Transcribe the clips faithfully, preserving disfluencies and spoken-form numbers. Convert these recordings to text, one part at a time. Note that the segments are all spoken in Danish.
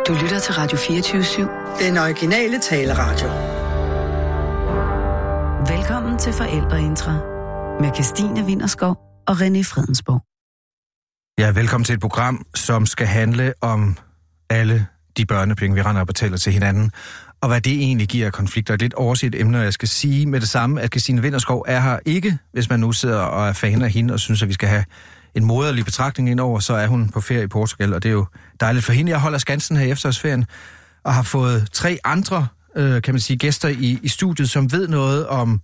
Du lytter til Radio fireogtyve syv. Den originale taleradio. Velkommen til Forældreintra med Kirstine Winterskov og René Fredensborg. Ja, velkommen til et program, som skal handle om alle de børnepenge, vi render og betaler til hinanden, og hvad det egentlig giver af konflikter. Et lidt overset emne, og jeg skal sige med det samme, at Kirstine Winterskov er her ikke, hvis man nu sidder og er fan af hende og synes, at vi skal have en moderlig betragtning indover, så er hun på ferie i Portugal, og det er jo dejligt for hende. Jeg holder skansen her i efterårsferien, og har fået tre andre, øh, kan man sige, gæster i, i studiet, som ved noget om,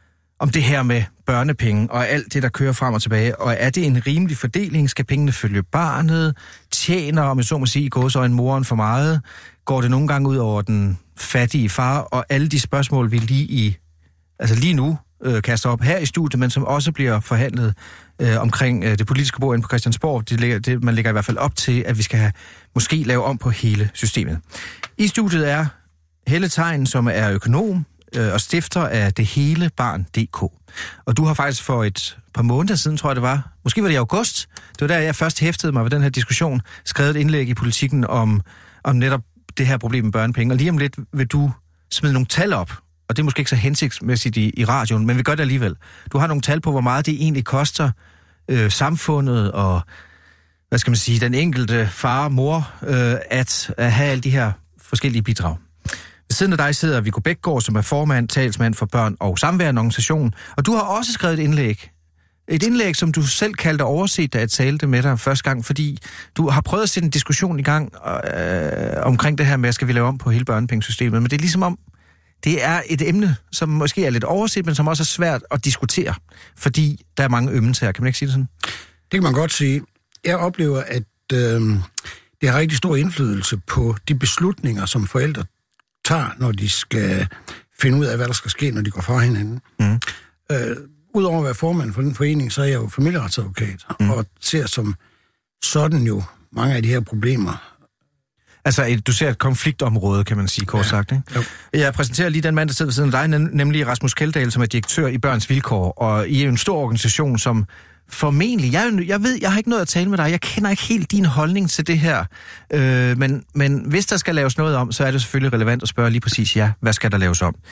om det her med børnepenge, og alt det, der kører frem og tilbage. Og er det en rimelig fordeling? Skal pengene følge barnet? Tjener, om jeg så må sige, i gåseøjne moren for meget? Går det nogle gange ud over den fattige far? Og alle de spørgsmål, vi lige i, altså lige nu, øh, kaster op her i studiet, men som også bliver forhandlet øh, omkring øh, det politiske bord inde på Christiansborg. Det, ligger, det, man lægger i hvert fald op til, at vi skal have, måske lave om på hele systemet. I studiet er Helle Thein, som er økonom øh, og stifter af Det Hele Barn punktum d k. Og du har faktisk for et par måneder siden, tror jeg det var, måske var det i august, det var der, jeg først hæftede mig ved den her diskussion, skrevet et indlæg i Politikken om, om netop det her problem med børnepenge. Og lige om lidt vil du smide nogle tal op, og det er måske ikke så hensigtsmæssigt i, i radioen, men vi gør det alligevel. Du har nogle tal på, hvor meget det egentlig koster øh, samfundet og, hvad skal man sige, den enkelte far og mor, øh, at, at have alle de her forskellige bidrag. Ved siden af dig sidder Viggo Bækgaard, som er formand, talsmand for Børn og Samvær, en organisation, og du har også skrevet et indlæg. Et indlæg, som du selv kaldte overset, da jeg talte med dig første gang, fordi du har prøvet at sætte en diskussion i gang øh, omkring det her med, skal vi lave om på hele børnepengesystemet, men det er ligesom om, det er et emne, som måske er lidt overset, men som også er svært at diskutere, fordi der er mange ømmelsager. Kan man ikke sige det sådan? Det kan man godt sige. Jeg oplever, at øh, det har rigtig stor indflydelse på de beslutninger, som forældre tager, når de skal finde ud af, hvad der skal ske, når de går fra hinanden. Mm. Øh, Udover at være formand for den forening, så er jeg jo familieretsadvokat, mm. og ser som sådan jo mange af de her problemer. Altså, et, du ser et konfliktområde, kan man sige, kort ja. sagt, ikke? Jo. Jeg præsenterer lige den mand, der sidder ved siden af dig, nemlig Rasmus Kjeldahl, som er direktør i Børns Vilkår, og I er jo en stor organisation, som formentlig, jeg, jeg ved, jeg har ikke noget at tale med dig, jeg kender ikke helt din holdning til det her, øh, men, men hvis der skal laves noget om, så er det selvfølgelig relevant at spørge lige præcis, ja, hvad skal der laves om?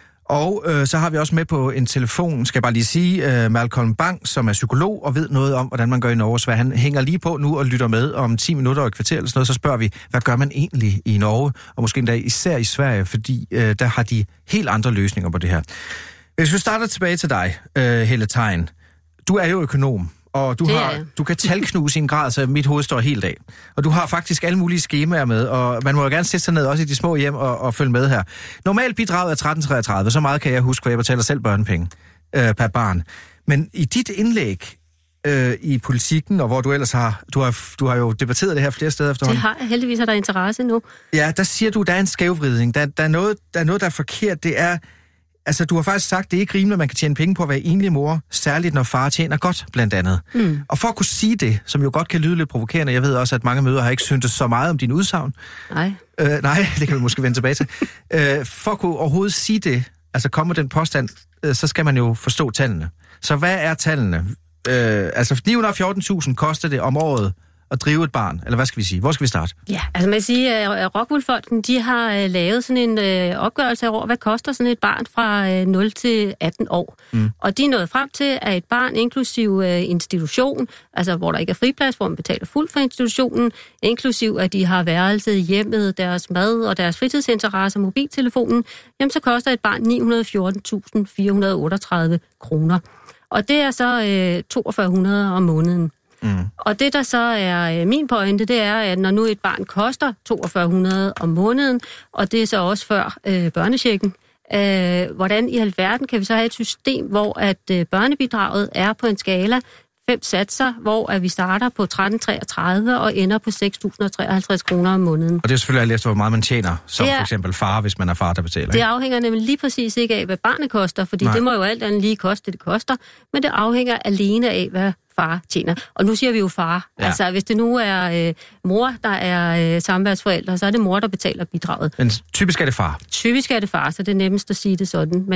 Og øh, så har vi også med på en telefon, skal jeg bare lige sige, øh, Malcolm Bang, som er psykolog og ved noget om, hvordan man gør i Norge. Så han hænger lige på nu og lytter med om ti minutter og et kvarter eller sådan noget. Så spørger vi, hvad gør man egentlig i Norge, og måske endda især i Sverige, fordi øh, der har de helt andre løsninger på det her. Hvis vi starter tilbage til dig, øh, Helle Thein. Du er jo økonom, og du, har, du kan talknuse i en grad, så mit hoved står helt af. Og du har faktisk alle mulige skemaer med, og man må jo gerne sætte sig ned også i de små hjem og, og følge med her. Normalt bidraget er tretten treogtredive, så meget kan jeg huske, for jeg betaler selv børnepenge øh, per barn. Men i dit indlæg øh, i Politikken, og hvor du ellers har, du har, du har jo debatteret det her flere steder efterhånden. Det har jeg heldigvis, har der interesse nu. Ja, der siger du, der er en skævvridning. Der, der, er noget, der er noget, der er forkert. Det er... Altså, du har faktisk sagt, det er ikke rimeligt, at man kan tjene penge på at være enlig mor, særligt når far tjener godt, blandt andet. Mm. Og for at kunne sige det, som jo godt kan lyde lidt provokerende, jeg ved også, at mange mødre har ikke syntes så meget om din udsagn. Nej. Øh, nej, det kan vi måske vende tilbage til. øh, for at kunne overhovedet sige det, altså komme den påstand, øh, så skal man jo forstå tallene. Så hvad er tallene? Øh, altså, ni hundrede og fjorten tusind koster det om året at drive et barn, eller hvad skal vi sige? Hvor skal vi starte? Ja, altså man kan sige, at Rockwool-fonden, de har lavet sådan en øh, opgørelse over, hvad koster sådan et barn fra øh, nul til atten år. Mm. Og de er nået frem til, at et barn, inklusiv øh, institution, altså hvor der ikke er friplads, hvor man betaler fuldt for institutionen, inklusiv at de har værelset, hjemmet, deres mad og deres fritidsinteresser, mobiltelefonen, jamen så koster et barn ni hundrede og fjorten tusind fire hundrede og otteogtredive kroner. Og det er så øh, toogfyrre hundrede om måneden. Mm. Og det, der så er min pointe, det er, at når nu et barn koster toogfyrre hundrede om måneden, og det er så også før øh, børnechecken, øh, hvordan i alverden kan vi så have et system, hvor at øh, børnebidraget er på en skala fem satser, hvor at vi starter på tretten treogtredive og ender på seks tusind treoghalvtreds kroner om måneden. Og det er selvfølgelig alt efter, hvor meget man tjener, som er, for eksempel far, hvis man er far, der betaler. Det afhænger nemlig lige præcis ikke af, hvad barnet koster, fordi Nej. det må jo alt andet lige koste, det det koster, men det afhænger alene af, hvad far tjener. Og nu siger vi jo far. Ja. Altså, hvis det nu er øh, mor, der er øh, samværsforælder, så er det mor, der betaler bidraget. Men typisk er det far. Typisk er det far, så det er nemmest at sige det sådan. Men, mm.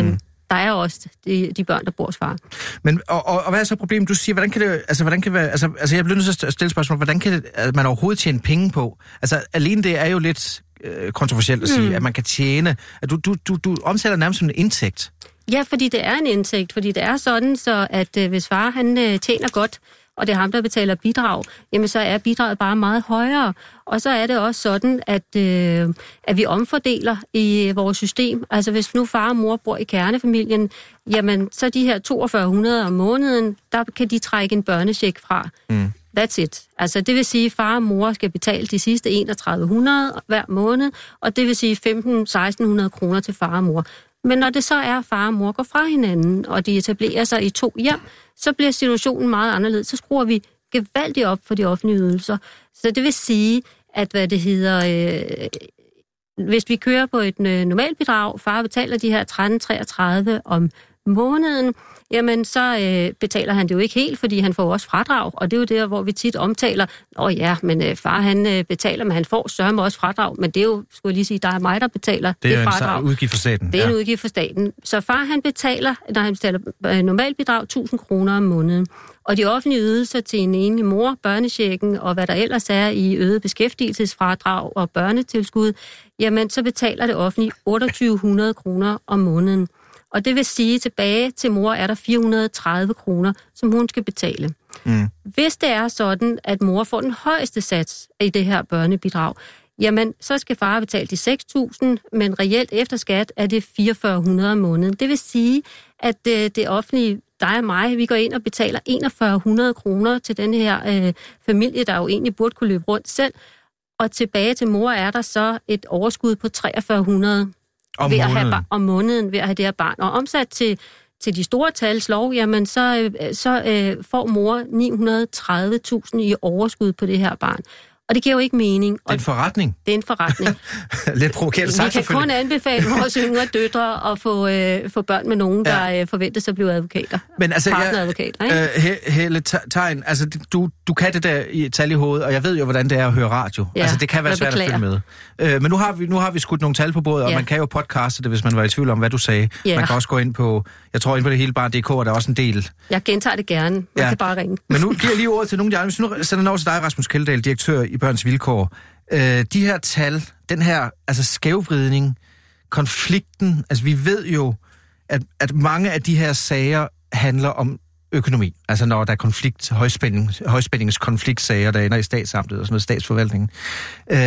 der er også de, de børn, der bor hos far. Men, og, og, og hvad er så problemet? Du siger, hvordan kan det, altså, hvordan kan det være, altså, altså jeg bliver nødt til at stille spørgsmål, hvordan kan det, at man overhovedet tjene penge på? Altså, alene det er jo lidt øh, kontroversielt at sige, mm. at man kan tjene, at du, du, du, du omsætter nærmest som en indtægt. Ja, fordi det er en indtægt, fordi det er sådan, så at øh, hvis far han øh, tjener godt, og det er ham, der betaler bidrag, jamen så er bidraget bare meget højere. Og så er det også sådan, at, øh, at vi omfordeler i vores system. Altså hvis nu far og mor bor i kernefamilien, jamen så de her toogfyrre hundrede om måneden, der kan de trække en børnecheck fra. Mm. That's it. Altså det vil sige, at far og mor skal betale de sidste enogtredive hundrede hver måned, og det vil sige femten til seksten hundrede kroner til far og mor. Men når det så er, at far og mor går fra hinanden, og de etablerer sig i to hjem, så bliver situationen meget anderledes. Så skruer vi gevaldigt op for de offentlige ydelser. Så det vil sige, at hvad det hedder, øh, hvis vi kører på et øh, normalbidrag, far betaler de her tretten treogtredive om måneden, jamen så øh, betaler han det jo ikke helt, fordi han får også fradrag, og det er jo der, hvor vi tit omtaler, åh ja, men øh, far han øh, betaler, men han får sørme også fradrag, men det er jo, skulle jeg lige sige, der er mig, der betaler det, det fradrag. Det er en udgift for staten. Det er ja. en udgift for staten. Så far han betaler, når han betaler øh, normalbidrag, tusind kroner om måneden. Og de offentlige ydelser til en enlig mor, børnechecken og hvad der ellers er i øget beskæftigelsesfradrag og børnetilskud, jamen så betaler det offentlige otteogtyve hundrede kroner om måneden. Og det vil sige, tilbage til mor er der fire hundrede og tredive kroner, som hun skal betale. Mm. Hvis det er sådan, at mor får den højeste sats i det her børnebidrag, jamen så skal far betale de seks tusind, men reelt efter skat er det fireogfyrre hundrede om måneden. Det vil sige, at det, det offentlige, dig og mig, vi går ind og betaler enogfyrre hundrede kroner til den her øh, familie, der jo egentlig burde kunne løbe rundt selv. Og tilbage til mor er der så et overskud på treogfyrre hundrede om ved at måneden. have, om måneden ved at have det her barn. Og omsat til, til de store tals lov, jamen så, så øh, får mor ni hundrede og tredive tusind i overskud på det her barn. Og det giver jo ikke mening. Det er en forretning. Det er en forretning. Lidt provokerende sagt, Vi kan kun anbefale vores yngre døtre at få, øh, få børn med nogen, ja. der øh, forventes at blive advokater. Men altså, partneradvokater, jeg, øh, Helle Tegn, altså du, du kan det der i tal i hovedet, og jeg ved jo, hvordan det er at høre radio. Ja, altså det kan være svært at følge med. Øh, men nu har, vi, nu har vi skudt nogle tal på bordet, og ja. man kan jo podcaste det, hvis man var i tvivl om, hvad du sagde. Ja. Man kan også gå ind på, jeg tror ind på det hele bare punktum d k, og der er også en del. Jeg gentager det gerne. Man ja. kan bare ringe. Men nu giver jeg lige ordet til nogle af de andre. Hvis nu sender jeg over til dig, Rasmus Kjeldahl, direktør i Børns Vilkår. Øh, de her tal, den her altså skævvridning, konflikten, altså vi ved jo, at, at mange af de her sager handler om økonomi. Altså når der er konflikt, højspænding, højspændingskonfliktsager, der ender i statsamtet og sådan noget, statsforvaltningen. Øh,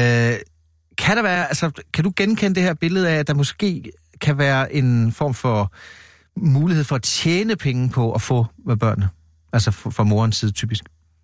kan der være, altså kan du genkende det her billede af, at der måske kan være en form for mulighed for at tjene penge på at få med børnene? Altså fra morens side typisk.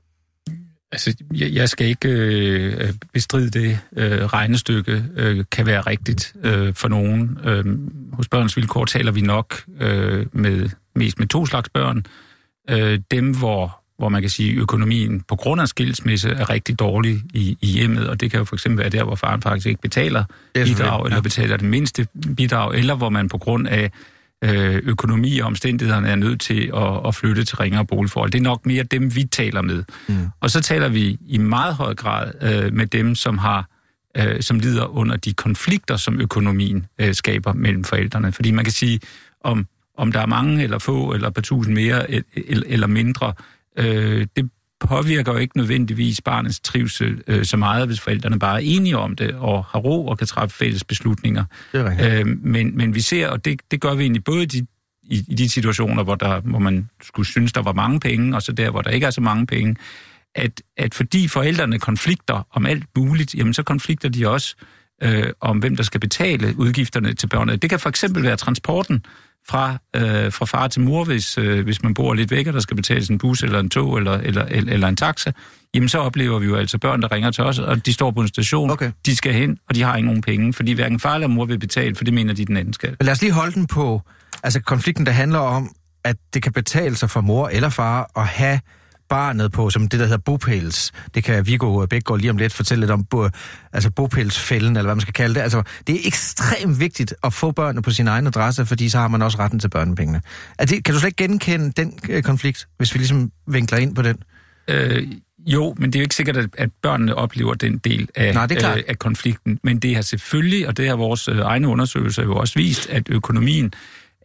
Altså, jeg, jeg skal ikke øh, bestride det. Øh, regnestykke øh, kan være rigtigt øh, for nogen. Øh, hos Børns Vilkår taler vi nok øh, med mest med to slags børn. Øh, dem, hvor, hvor man kan sige, økonomien på grund af skilsmisse er rigtig dårlig i, i hjemmet, og det kan jo for eksempel være der, hvor faren faktisk ikke betaler bidrag, eller betaler det mindste bidrag, eller hvor man på grund af økonomi og omstændighederne er nødt til at, at flytte til ringere boligforhold. Det er nok mere dem, vi taler med. Mm. Og så taler vi i meget høj grad øh, med dem, som har øh, som lider under de konflikter, som økonomien øh, skaber mellem forældrene. Fordi man kan sige, om, om der er mange eller få, eller par tusind mere eller, eller mindre, øh, det påvirker jo ikke nødvendigvis barnets trivsel øh, så meget, hvis forældrene bare er enige om det, og har ro og kan træffe fælles beslutninger. Øh, men, men vi ser, og det, det gør vi egentlig både de, i, i de situationer, hvor, der, hvor man skulle synes, der var mange penge, og så der, hvor der ikke er så mange penge, at, at fordi forældrene konflikter om alt muligt, jamen så konflikter de også øh, om, hvem der skal betale udgifterne til børnene. Det kan for eksempel være transporten fra, øh, fra far til mor, hvis, øh, hvis man bor lidt væk, og der skal betales en bus eller en tog eller, eller, eller, eller en taxa, jamen så oplever vi jo altså børn, der ringer til os, og de står på en station, okay. de skal hen, og de har ikke nogen penge, fordi hverken far eller mor vil betale, for det mener de, den anden skal. Men lad os lige holde den på, altså konflikten, der handler om, at det kan betale sig for mor eller far at have barnet på, som det, der hedder bopæls. Det kan Viggo Bækgaard lige om lidt fortælle lidt om, bo, altså bopælsfælden, eller hvad man skal kalde det. Altså, det er ekstremt vigtigt at få børnene på sin egen adresse, fordi så har man også retten til børnepengene. Er det, kan du slet ikke genkende den øh, konflikt, hvis vi ligesom vinkler ind på den? Øh, jo, men det er jo ikke sikkert, at, at børnene oplever den del af, Nej, øh, af konflikten. Men det har selvfølgelig, og det har vores øh, egne undersøgelser jo også vist, at økonomien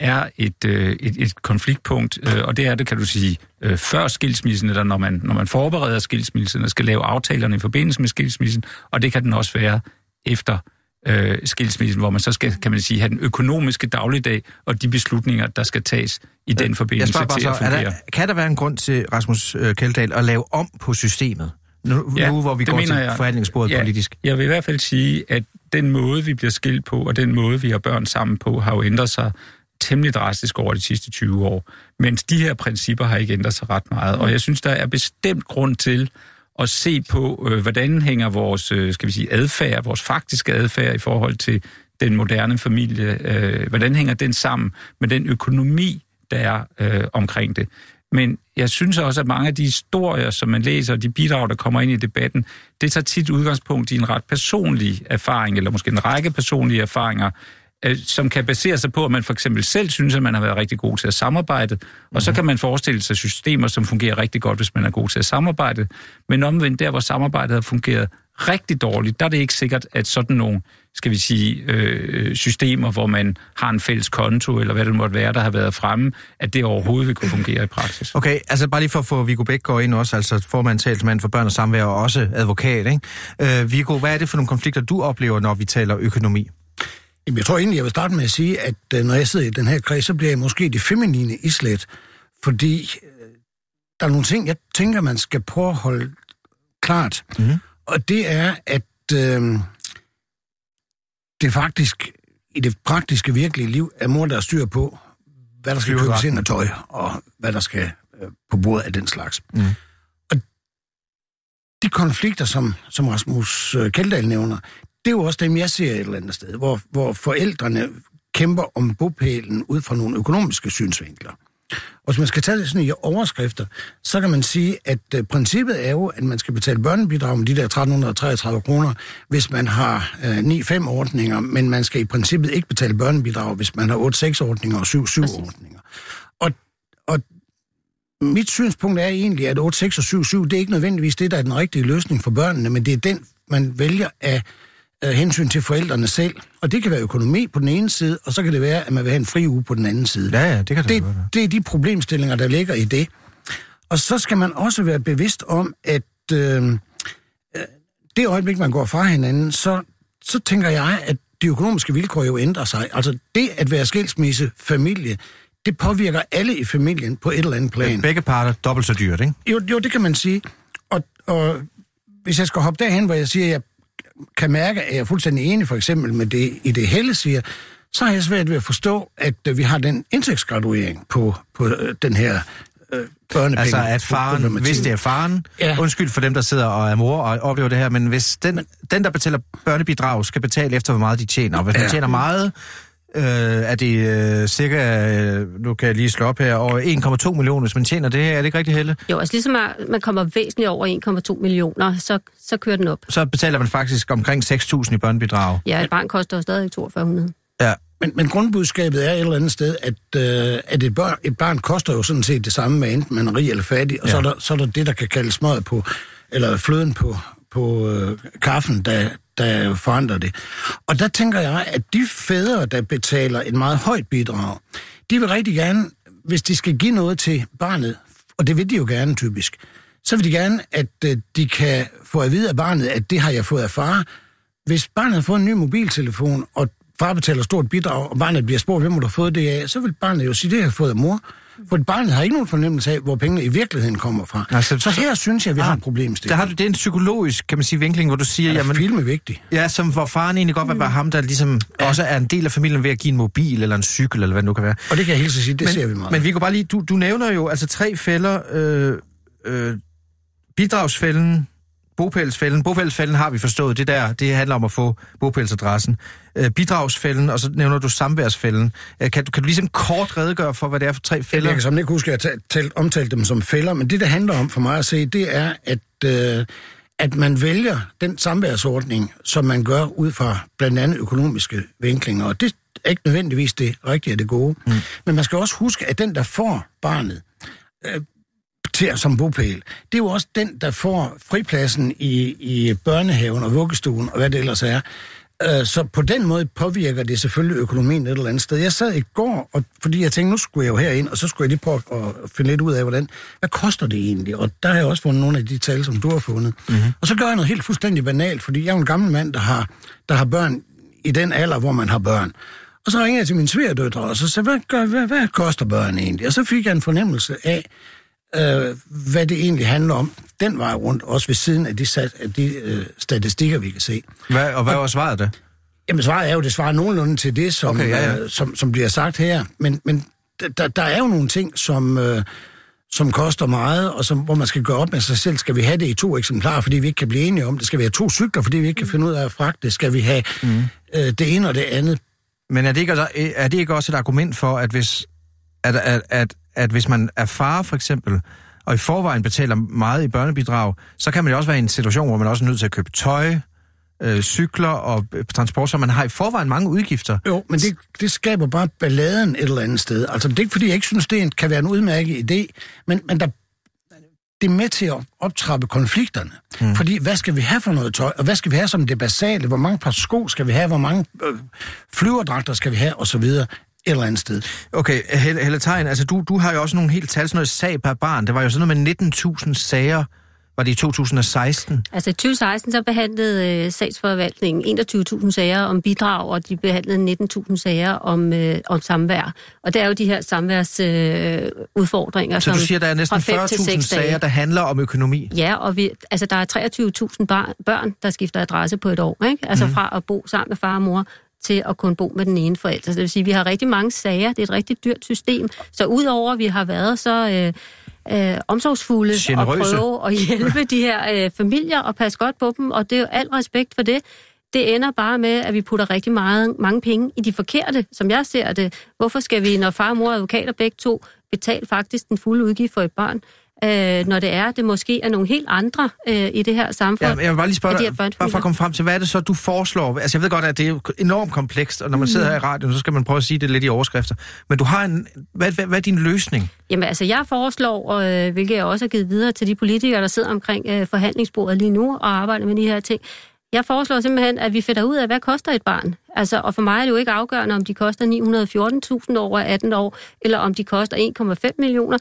er et, øh, et, et konfliktpunkt, øh, og det er det, kan du sige, øh, før skilsmissen, eller når man, når man forbereder skilsmissen og skal lave aftalerne i forbindelse med skilsmissen, og det kan den også være efter øh, skilsmissen, hvor man så skal, kan man sige, have den økonomiske dagligdag og de beslutninger, der skal tages i den forbindelse til at fungere. Der, kan der være en grund til, Rasmus Kjeldahl, at lave om på systemet? Nu, ja, nu hvor vi går til jeg, forhandlingsbordet ja, politisk. Jeg vil i hvert fald sige, at den måde, vi bliver skilt på, og den måde, vi har børn sammen på, har jo ændret sig temmelig drastisk over de sidste tyve år. Mens de her principper har ikke ændret sig ret meget. Og jeg synes, der er bestemt grund til at se på, øh, hvordan hænger vores, øh, skal vi sige, adfærd, vores faktiske adfærd i forhold til den moderne familie, øh, hvordan hænger den sammen med den økonomi, der er øh, omkring det. Men jeg synes også, at mange af de historier, som man læser, og de bidrag, der kommer ind i debatten, det tager tit udgangspunkt i en ret personlig erfaring, eller måske en række personlige erfaringer, øh, som kan basere sig på, at man for eksempel selv synes, at man har været rigtig god til at samarbejde, og mm. så kan man forestille sig systemer, som fungerer rigtig godt, hvis man er god til at samarbejde. Men omvendt der, hvor samarbejdet har fungeret rigtig dårligt, der er det ikke sikkert, at sådan nogle, skal vi sige, øh, systemer, hvor man har en fælles konto, eller hvad det måtte være, der har været fremme, at det overhovedet vil kunne fungere i praksis. Okay, altså bare lige for at få Viggo Bækgaard ind også, altså formand, talsmand for børn og samvær, og også advokat, ikke? Øh, Viggo, hvad er det for nogle konflikter, du oplever, når vi taler økonomi? Jamen, jeg tror egentlig, jeg vil starte med at sige, at øh, når jeg sidder i den her kreds, så bliver jeg måske det feminine islet, fordi øh, der er nogle ting, jeg tænker, man skal prøve at holde klart. Mm-hmm. Og det er, at øh, det faktisk, i det praktiske, virkelige liv, er mor, der er styr på, hvad der skal købes ind af tøj, og hvad der skal øh, på bordet af den slags. Mm. Og de konflikter, som, som Rasmus Kjeldahl nævner, det er jo også dem, jeg ser et eller andet sted, hvor, hvor forældrene kæmper om bopælen ud fra nogle økonomiske synsvinkler. Og hvis man skal tage det sådan i overskrifter, så kan man sige, at uh, princippet er jo, at man skal betale børnebidrag med de der tretten treogtredive kroner, hvis man har uh, ni fem ordninger, men man skal i princippet ikke betale børnebidrag, hvis man har otte seks ordninger og syv syv ordninger. Og, og mit synspunkt er egentlig, at otte seks og syv syv, det er ikke nødvendigvis det, der er den rigtige løsning for børnene, men det er den, man vælger af hensyn til forældrene selv. Og det kan være økonomi på den ene side, og så kan det være, at man vil have en fri uge på den anden side. Ja, ja, det kan det, det, det er de problemstillinger, der ligger i det. Og så skal man også være bevidst om, at øh, det øjeblik, man går fra hinanden, så, så tænker jeg, at de økonomiske vilkår jo ændrer sig. Altså det at være skilsmisse, familie, det påvirker alle i familien på et eller andet plan. Begge parter dobbelt så dyrt, ikke? Jo, jo, det kan man sige. Og, og hvis jeg skal hoppe derhen, hvor jeg siger, at jeg kan mærke, at jeg er fuldstændig enig for eksempel med det, i det Helle siger, så har jeg svært ved at forstå, at uh, vi har den indtægtsgraduering på, på uh, den her uh, børnepenge. Altså at faren, hvis det er faren, ja. Undskyld for dem, der sidder og er mor og oplever det her, men hvis den, men, den der betaler børnebidrag, skal betale efter, hvor meget de tjener, og hvis man ja. tjener meget, øh, er det øh, cirka, øh, nu kan jeg lige slå op her, over en komma to millioner, hvis man tjener det her, er det ikke rigtigt, Helle? Jo, altså ligesom at man kommer væsentligt over en komma to millioner, så, så kører den op. Så betaler man faktisk omkring seks tusind i børnebidrag. Ja, et barn koster jo stadig toogfyrre hundrede. Ja. Men, men grundbudskabet er et eller andet sted, at, øh, at et, børn, et barn koster jo sådan set det samme, med enten man er rig eller fattig, og ja. så, er der, så er der det, der kan kaldes smøget på, eller fløden på, på øh, kaffen, der, der forandrer det. Og der tænker jeg, at de fædre, der betaler et meget højt bidrag, de vil rigtig gerne, hvis de skal give noget til barnet, og det vil de jo gerne typisk, så vil de gerne, at øh, de kan få at vide af barnet, at det har jeg fået af far. Hvis barnet har fået en ny mobiltelefon, og far betaler stort bidrag, og barnet bliver spurgt, hvem har du fået det af, så vil barnet jo sige, det har jeg fået af mor. For barnet har ikke nogen fornemmelse af, hvor pengene i virkeligheden kommer fra. Altså, så her synes jeg, vi ah, har et problem. Der har du, det er en psykologisk, kan man sige, vinkling, hvor du siger... Ja, jamen, film er vigtig. Ja, som hvor faren egentlig godt vil være ham, der ligesom ja. også er en del af familien ved at give en mobil eller en cykel, eller hvad det nu kan være. Og det kan jeg helt så sige, det men, ser vi meget. Men vi kan bare lige, du, du nævner jo altså tre fælder, øh, øh, bidragsfælden, bopælsfælden. Bopælsfælden har vi forstået. Det der, det handler om at få bopælsadressen. Øh, bidragsfælden, og så nævner du samværsfælden. Øh, kan, kan du ligesom kort redegøre for, hvad det er for tre fælder? Jeg kan som ikke huske, at jeg talt, omtalt dem som fælder, men det, der handler om for mig at se, det er, at, øh, at man vælger den samværsordning, som man gør ud fra blandt andet økonomiske vinklinger, og det er ikke nødvendigvis det rigtige og det gode. Mm. Men man skal også huske, at den, der får barnet, øh, til som bopæl, det er jo også den, der får fripladsen i, i børnehaven og vuggestuen, og hvad det ellers er. Øh, så på den måde påvirker det selvfølgelig økonomien et eller andet sted. Jeg sad i går, og, fordi jeg tænkte, nu skulle jeg jo herind, og så skulle jeg lige prøve at finde lidt ud af, hvordan, hvad koster det egentlig? Og der har jeg også fundet nogle af de tal, som du har fundet. Mm-hmm. Og så gør jeg noget helt fuldstændig banalt, fordi jeg er en gammel mand, der har, der har børn i den alder, hvor man har børn. Og så ringer jeg til min svigerdøtre, og så sagde hvad, gør, hvad, hvad koster børn egentlig? Og så fik jeg en fornemmelse af, øh, hvad det egentlig handler om. Den vej rundt, også ved siden af de, sat, af de øh, statistikker, vi kan se. Hvad, og hvad var svaret det? Jamen svaret er jo, det svarer nogenlunde til det, som, okay, ja, ja. Øh, som, som bliver sagt her. Men, men der, der er jo nogle ting, som, øh, som koster meget, og som, hvor man skal gøre op med sig selv. Skal vi have det i to eksemplarer, fordi vi ikke kan blive enige om det? Skal vi have to cykler, fordi vi ikke kan finde ud af at fragte det? Skal vi have mm. øh, det ene og det andet? Men er det ikke også, er det ikke også et argument for, at hvis, at, at, at, at hvis man er far for eksempel, og i forvejen betaler meget i børnebidrag, så kan man jo også være i en situation, hvor man også er nødt til at købe tøj, øh, cykler og transport, så man har i forvejen mange udgifter. Jo, men det, det skaber bare balladen et eller andet sted. Altså, det er ikke, fordi jeg ikke synes, det kan være en udmærket idé, men, men der, det er med til at optrappe konflikterne. Hmm. Fordi, hvad skal vi have for noget tøj, og hvad skal vi have som det basale? Hvor mange par sko skal vi have? Hvor mange øh, flyverdragter skal vi have? Og så videre. Et eller andet sted. Okay, Helle, Helle Thein, altså du, du har jo også nogle helt tal, sådan noget sag per barn. Det var jo sådan noget med nitten tusind sager, var det i to tusind og seksten? Altså i tyve seksten så behandlede øh, sagsforvaltningen enogtyve tusind sager om bidrag, og de behandlede nitten tusind sager om, øh, om samvær. Og det er jo de her samværsudfordringer. Øh, så du siger, der er næsten fyrre tusind sager, der handler om økonomi? Ja, og vi, altså, der er treogtyve tusind bar- børn, der skifter adresse på et år. Ikke? Altså mm. fra at bo sammen med far og mor til at kunne bo med den ene forælder. Så det vil sige, at vi har rigtig mange sager. Det er et rigtig dyrt system. Så udover at vi har været så øh, øh, omsorgsfulde generøse og prøve at hjælpe de her øh, familier og passe godt på dem, og det er jo al respekt for det. Det ender bare med, at vi putter rigtig meget, mange penge i de forkerte, som jeg ser det. Hvorfor skal vi, når far og mor er advokater begge to, betale faktisk den fulde udgift for et barn? Øh, når det er, det måske er nogle helt andre øh, i det her samfund. Ja, jeg vil bare lige spørge dig, bare for at komme frem til, hvad er det så, du foreslår? Altså, jeg ved godt, at det er enormt komplekst, og når man sidder her i radioen, så skal man prøve at sige det lidt i overskrifter. Men du har en... Hvad, hvad, hvad er din løsning? Jamen, altså, jeg foreslår, øh, hvilket jeg også har givet videre til de politikere, der sidder omkring øh, forhandlingsbordet lige nu og arbejder med de her ting. Jeg foreslår simpelthen, at vi finder ud af, hvad koster et barn? Altså, og for mig er det jo ikke afgørende, om de koster ni hundrede og fjorten tusind over atten år, eller om de koster en komma fem millioner.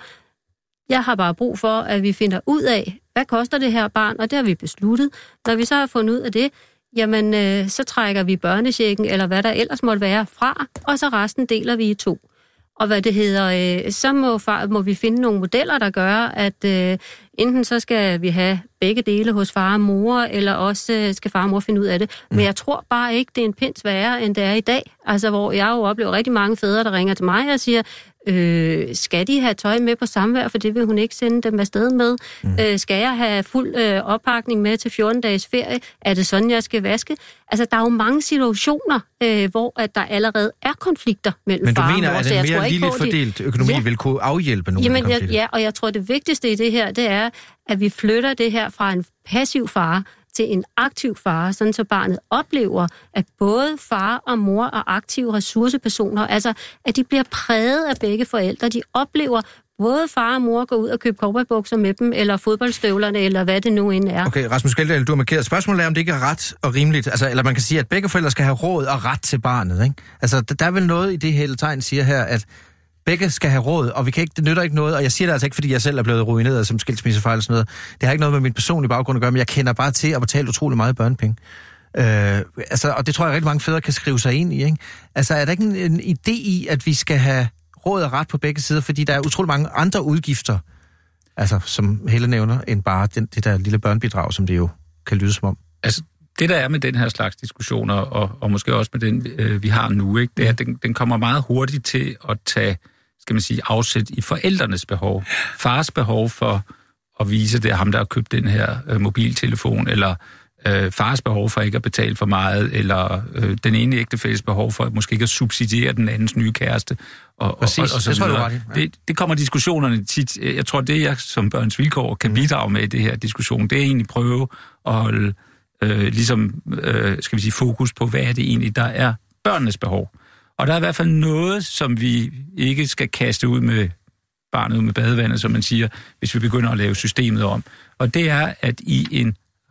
Jeg har bare brug for, at vi finder ud af, hvad koster det her barn, og det har vi besluttet. Når vi så har fundet ud af det, jamen, øh, så trækker vi børnechecken, eller hvad der ellers måtte være, fra, og så resten deler vi i to. Og hvad det hedder, øh, så må, far, må vi finde nogle modeller, der gør, at øh, enten så skal vi have begge dele hos far og mor, eller også øh, skal far og mor finde ud af det. Mm. Men jeg tror bare ikke, det er en pind sværere, end det er i dag. Altså, hvor jeg jo oplever rigtig mange fædre, der ringer til mig og siger, Øh, skal de have tøj med på samvær, for det vil hun ikke sende dem afsted med? Mm. Øh, skal jeg have fuld øh, oppakning med til fjorten dages ferie? Er det sådan, jeg skal vaske? Altså, der er jo mange situationer, øh, hvor at der allerede er konflikter mellem far og mor. Men du mener, at en mere ligeligt fordelt økonomi ja. vil kunne afhjælpe nogle Jamen, konflikter? Ja, og jeg tror, det vigtigste i det her, det er, at vi flytter det her fra en passiv far til en aktiv far, sådan så barnet oplever, at både far og mor er aktive ressourcepersoner, altså at de bliver præget af begge forældre. De oplever, både far og mor går ud og køber cowboybukser med dem, eller fodboldstøvlerne, eller hvad det nu end er. Okay, Rasmus Geldal, du har markeret. Spørgsmålet er, om det ikke er ret og rimeligt. Altså, eller man kan sige, at begge forældre skal have råd og ret til barnet, ikke? Altså, der er vel noget i det, Helle Thein siger her, at begge skal have råd, og vi kan ikke, det nytter ikke noget, og jeg siger det altså ikke, fordi jeg selv er blevet ruineret som skilsmissefejl og sådan noget. Det har ikke noget med min personlige baggrund at gøre, men jeg kender bare til at betale utrolig meget børnepenge. Øh, altså, og det tror jeg rigtig mange fædre kan skrive sig ind i, ikke? Altså, er der ikke en, en idé i, at vi skal have råd og ret på begge sider, fordi der er utrolig mange andre udgifter, altså, som Helle nævner, end bare den, det der lille børnebidrag, som det jo kan lyde som om. Altså, det der er med den her slags diskussioner, og, og måske også med den, øh, vi har nu, ikke, det er, at den, den kommer meget hurtigt til at tage, skal man sige, afsæt i forældrenes behov. Fars behov for at vise, det er ham, der har købt den her øh, mobiltelefon, eller øh, fars behov for ikke at betale for meget, eller øh, den ene ægtefælles behov for at måske ikke at subsidiere den andens nye kæreste, og, Præcis, og, og så det tror videre. jeg, ja. det, det kommer diskussionerne tit. Jeg tror, det jeg som Børns Vilkår kan bidrage med i det her diskussion, det er egentlig prøve at holde øh, ligesom, øh, skal vi sige, fokus på, hvad er det egentlig, der er børnenes behov. Og der er i hvert fald noget, som vi ikke skal kaste ud med barnet ud med badevandet, som man siger, hvis vi begynder at lave systemet om. Og det er, at i en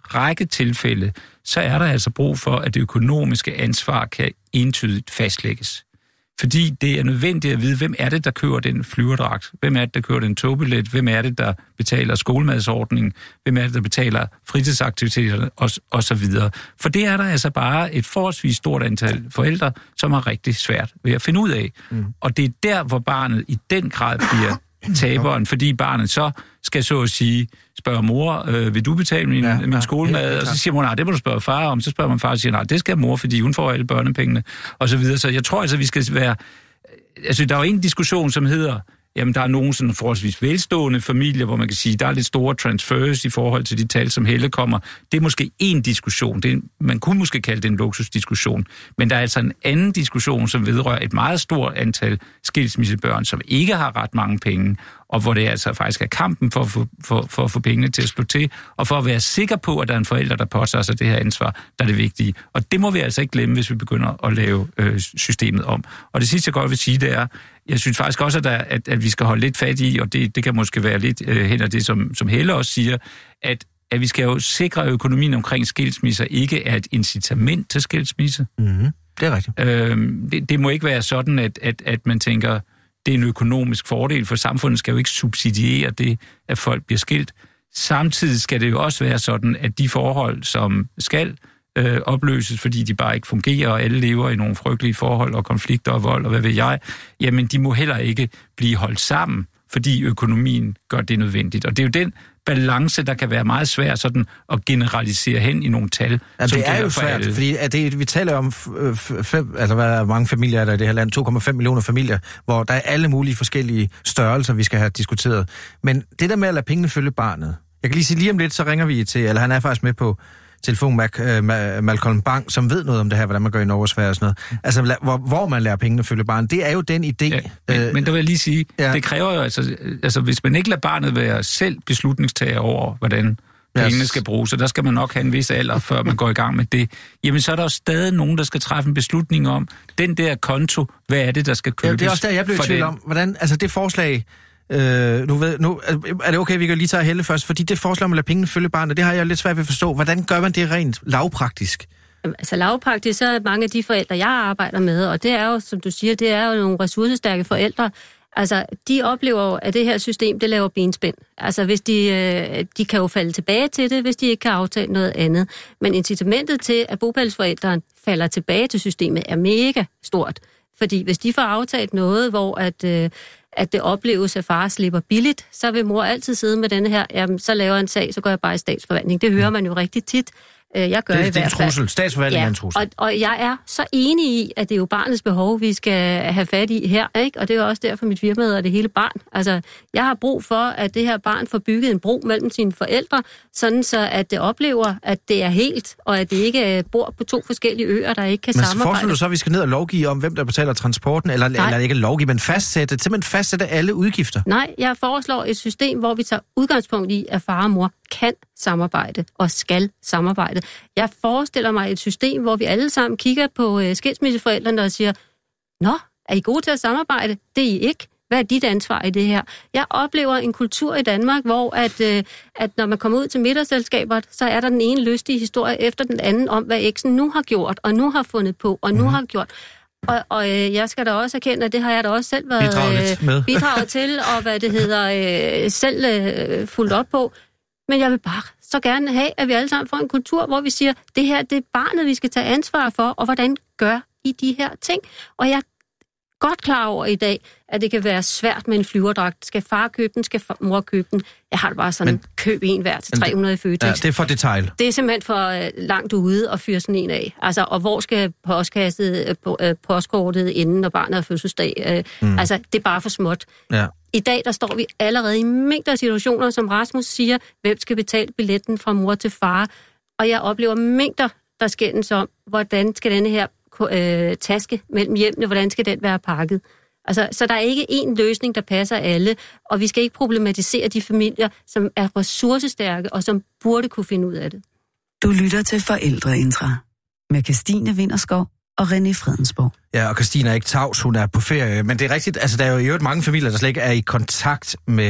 række tilfælde, så er der altså brug for, at det økonomiske ansvar kan entydigt fastlægges. Fordi det er nødvendigt at vide, hvem er det, der køber den flyverdragt? Hvem er det, der køber den togbillet? Hvem er det, der betaler skolemadsordningen? Hvem er det, der betaler fritidsaktiviteterne? Og, og så videre. For det er der altså bare et forholdsvis stort antal forældre, som har rigtig svært ved at finde ud af. Mm. Og det er der, hvor barnet i den grad bliver taberen, fordi barnet så skal så at sige, spørger mor, øh, vil du betale min, ja, min skolemad? Ja, og så siger mor, nej, det må du spørge far om. Så spørger man far og siger, nej, det skal mor, fordi hun får alle børnepengene, og så videre. Så jeg tror altså, vi skal være... Altså, der er jo en diskussion, som hedder, jamen, der er nogle sådan forholdsvis velstående familier, hvor man kan sige, der er lidt store transfers i forhold til de tal, som Helle kommer. Det er måske en diskussion. Det er, man kunne måske kalde det en luksusdiskussion. Men der er altså en anden diskussion, som vedrører et meget stort antal skilsmissebørn, som ikke har ret mange penge, og hvor det altså faktisk er kampen for, for, for, for at få pengene til at slå til, og for at være sikker på, at der er en forælder, der påtager sig det her ansvar, der er det vigtige. Og det må vi altså ikke glemme, hvis vi begynder at lave øh, systemet om. Og det sidste, jeg godt vil sige, det er, jeg synes faktisk også, at, der, at, at vi skal holde lidt fat i, og det, det kan måske være lidt øh, hen af det, som, som Helle også siger, at, at vi skal jo sikre, at økonomien omkring skilsmisser ikke er et incitament til skilsmisse. Mm-hmm. Det er rigtigt. Øh, det, det må ikke være sådan, at, at, at man tænker, det er en økonomisk fordel, for samfundet skal jo ikke subsidiere det, at folk bliver skilt. Samtidig skal det jo også være sådan, at de forhold, som skal øh, opløses, fordi de bare ikke fungerer, og alle lever i nogle frygtelige forhold og konflikter og vold, og hvad ved jeg, jamen de må heller ikke blive holdt sammen, fordi økonomien gør det nødvendigt. Og det er jo den balance, der kan være meget svær sådan at generalisere hen i nogle tal. Ja, det er jo svært, alle. Fordi at det, vi taler om, fem, altså hvad mange familier er der i det her land, to komma fem millioner familier, hvor der er alle mulige forskellige størrelser, vi skal have diskuteret. Men det der med at lade pengene følge barnet, jeg kan lige sige lige om lidt, så ringer vi til, eller han er faktisk med på telefon, Mac, uh, Malcolm Bang, som ved noget om det her, hvordan man gør i Norge og Sverige og sådan noget. Altså, hvor, hvor man lærer pengene følge barnet, det er jo den idé. Ja, men, øh, men der vil jeg lige sige, ja. det kræver jo altså, altså, hvis man ikke lader barnet være selv beslutningstager over, hvordan pengene skal bruges, så der skal man nok have en vis alder, før man går i gang med det. Jamen, så er der jo stadig nogen, der skal træffe en beslutning om, den der konto, hvad er det, der skal købes? Ja, det er også der, jeg blev i tvivl om, hvordan, altså det forslag, Øh, nu ved, nu, er det okay, vi kan lige tage Helle først, fordi det forslag om at lade pengene følge barnet, det har jeg lidt svært ved at forstå. Hvordan gør man det rent lavpraktisk? Altså lavpraktisk, så er mange af de forældre, jeg arbejder med, og det er jo, som du siger, det er jo nogle ressourcestærke forældre. Altså, de oplever jo, at det her system, det laver benspænd. Altså, hvis de, øh, de kan jo falde tilbage til det, hvis de ikke kan aftale noget andet. Men incitamentet til, at bopælsforældren falder tilbage til systemet, er mega stort. Fordi hvis de får aftalt noget, hvor at, øh, at det opleves, at far slipper billigt, så vil mor altid sidde med denne her, jamen, så laver jeg en sag, så går jeg bare i statsforvaltning. Det hører man jo rigtig tit. Jeg gør det, i det er en trussel. Statsforvaltning ja, er en trussel. Og, og jeg er så enig i, at det er jo barnets behov, vi skal have fat i her, ikke? Og det er jo også derfor, mit firma hedder Det Hele Barn. Altså, jeg har brug for, at det her barn får bygget en bro mellem sine forældre, sådan så at det oplever, at det er helt, og at det ikke bor på to forskellige øer, der ikke kan men samarbejde. Men forestiller du så, at vi skal ned og lovgive om, hvem der betaler transporten, eller, eller ikke lovgive, men fastsætte, simpelthen fastsætte alle udgifter? Nej, jeg foreslår et system, hvor vi tager udgangspunkt i, at far og mor kan samarbejde og skal samarbejde. Jeg forestiller mig et system, hvor vi alle sammen kigger på øh, skilsmisseforældrene og siger, nå, er I gode til at samarbejde? Det er I ikke. Hvad er dit ansvar i det her? Jeg oplever en kultur i Danmark, hvor at, øh, at når man kommer ud til middagsselskaber, så er der den ene lystige historie efter den anden om, hvad eksen nu har gjort, og nu har fundet på, og nu mm. har gjort. Og, og øh, jeg skal da også erkende, at det har jeg da også selv været øh, bidraget til, og hvad det hedder, øh, selv øh, fulgt op på. Men jeg vil bare så gerne have, at vi alle sammen får en kultur, hvor vi siger, det her, det er barnet, vi skal tage ansvar for, og hvordan gør I de her ting? Og jeg er godt klar over i dag, at det kan være svært med en flyverdragt. Skal far købe den? Skal mor købe den? Jeg har det bare sådan, men, køb en hver til tre hundrede i Føtex. Ja, det er for detail. Det er simpelthen for uh, langt ude at fyre sådan en af. Altså, og hvor skal postkastet, uh, postkortet inde, når barnet har fødselsdag? Uh, mm. Altså, det er bare for småt. Ja. I dag, der står vi allerede i mængder af situationer, som Rasmus siger, hvem skal betale billetten fra mor til far? Og jeg oplever mængder, der skændes om, hvordan skal denne her øh, taske mellem hjemmene, hvordan skal den være pakket? Altså, så der er ikke én løsning, der passer alle, og vi skal ikke problematisere de familier, som er ressourcestærke, og som burde kunne finde ud af det. Du lytter til Forældreintra med Kirstine Winterskov og René Fredensborg. Ja, og Kirstine er ikke tavs, hun er på ferie, men det er rigtigt, altså der er jo i øvrigt mange familier, der slet ikke er i kontakt med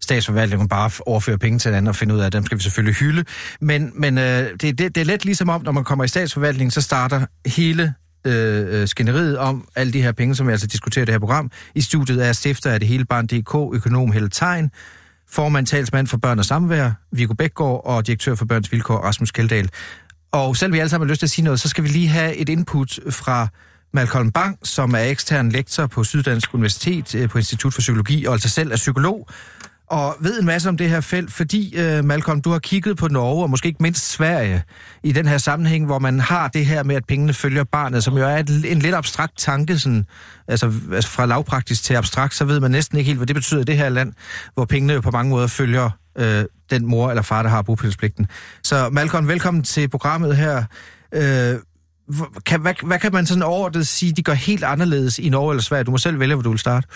statsforvaltningen bare overfører penge til hinanden og finder ud af, at dem skal vi selvfølgelig hylde. Men, men øh, det, det, det er let ligesom om, når man kommer i statsforvaltningen, så starter hele øh, skænderiet om alle de her penge, som vi altså diskuterer i det her program. I studiet er stifter af det hele barn punktum d k, økonom Helle Thein, formand talsmand for børn og samvær, Viggo Bækgaard, og direktør for Børns Vilkår, Rasmus Kjeldahl. Og selv vi alle sammen har lyst til at sige noget, så skal vi lige have et input fra Malcolm Bang, som er ekstern lektor på Syddansk Universitet på Institut for Psykologi, og altså selv er psykolog, og ved en masse om det her felt, fordi, uh, Malcolm, du har kigget på Norge, og måske ikke mindst Sverige, i den her sammenhæng, hvor man har det her med, at pengene følger barnet, som jo er et, en lidt abstrakt tanke, sådan, altså, altså fra lavpraktisk til abstrakt, så ved man næsten ikke helt, hvad det betyder i det her land, hvor pengene jo på mange måder følger uh, den mor eller far, der har bopælspligten. Så Malcolm, velkommen til programmet her. Uh, kan, hvad, hvad kan man sådan overordnet sige, de gør helt anderledes i Norge eller Sverige? Du må selv vælge, hvor du vil starte.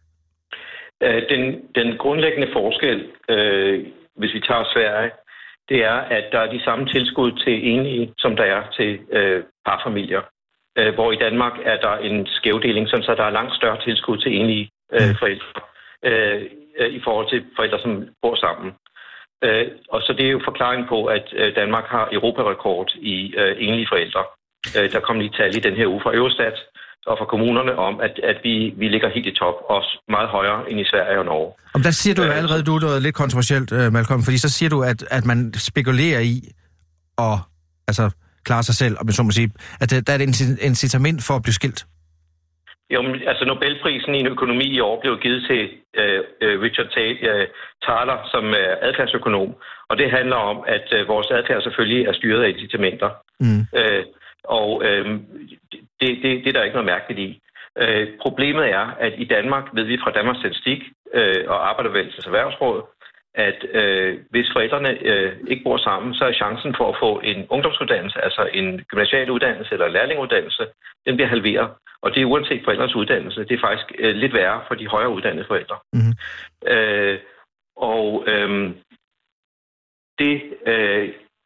Den, den grundlæggende forskel, øh, hvis vi tager Sverige, det er, at der er de samme tilskud til enlige, som der er til øh, parfamilier. Øh, hvor i Danmark er der en skævdeling, så der er langt større tilskud til enlige øh, forældre øh, i forhold til forældre, som bor sammen. Øh, og så det er jo forklaringen på, at øh, Danmark har europarekord i øh, enlige forældre. Øh, der kom lige tal i den her uge fra Eurostat og fra kommunerne om, at, at vi, vi ligger helt i top, også meget højere end i Sverige og Norge. Og der siger du jo allerede, du er noget lidt kontroversielt, Malcolm, fordi så siger du, at, at man spekulerer i at altså, klare sig selv, om jeg så må sige, at der er et incitament for at blive skilt. Jo, altså Nobelprisen i økonomi i år blev givet til uh, Richard Thaler, som er adfærdsøkonom, og det handler om, at uh, vores adfærd selvfølgelig er styret af incitamenter. Mm. Uh, og uh, det, det, det er der ikke noget mærkeligt i. Uh, problemet er, at i Danmark ved vi fra Danmarks Statistik uh, og Arbejderbevægelsens Erhvervsråd, at uh, hvis forældrene uh, ikke bor sammen, så er chancen for at få en ungdomsuddannelse, altså en gymnasial uddannelse eller lærlinguddannelse, den bliver halveret. Og det er uanset forældres uddannelse. Det er faktisk uh, lidt værre for de højere uddannede forældre. Mm-hmm. Uh, og um, det... Uh,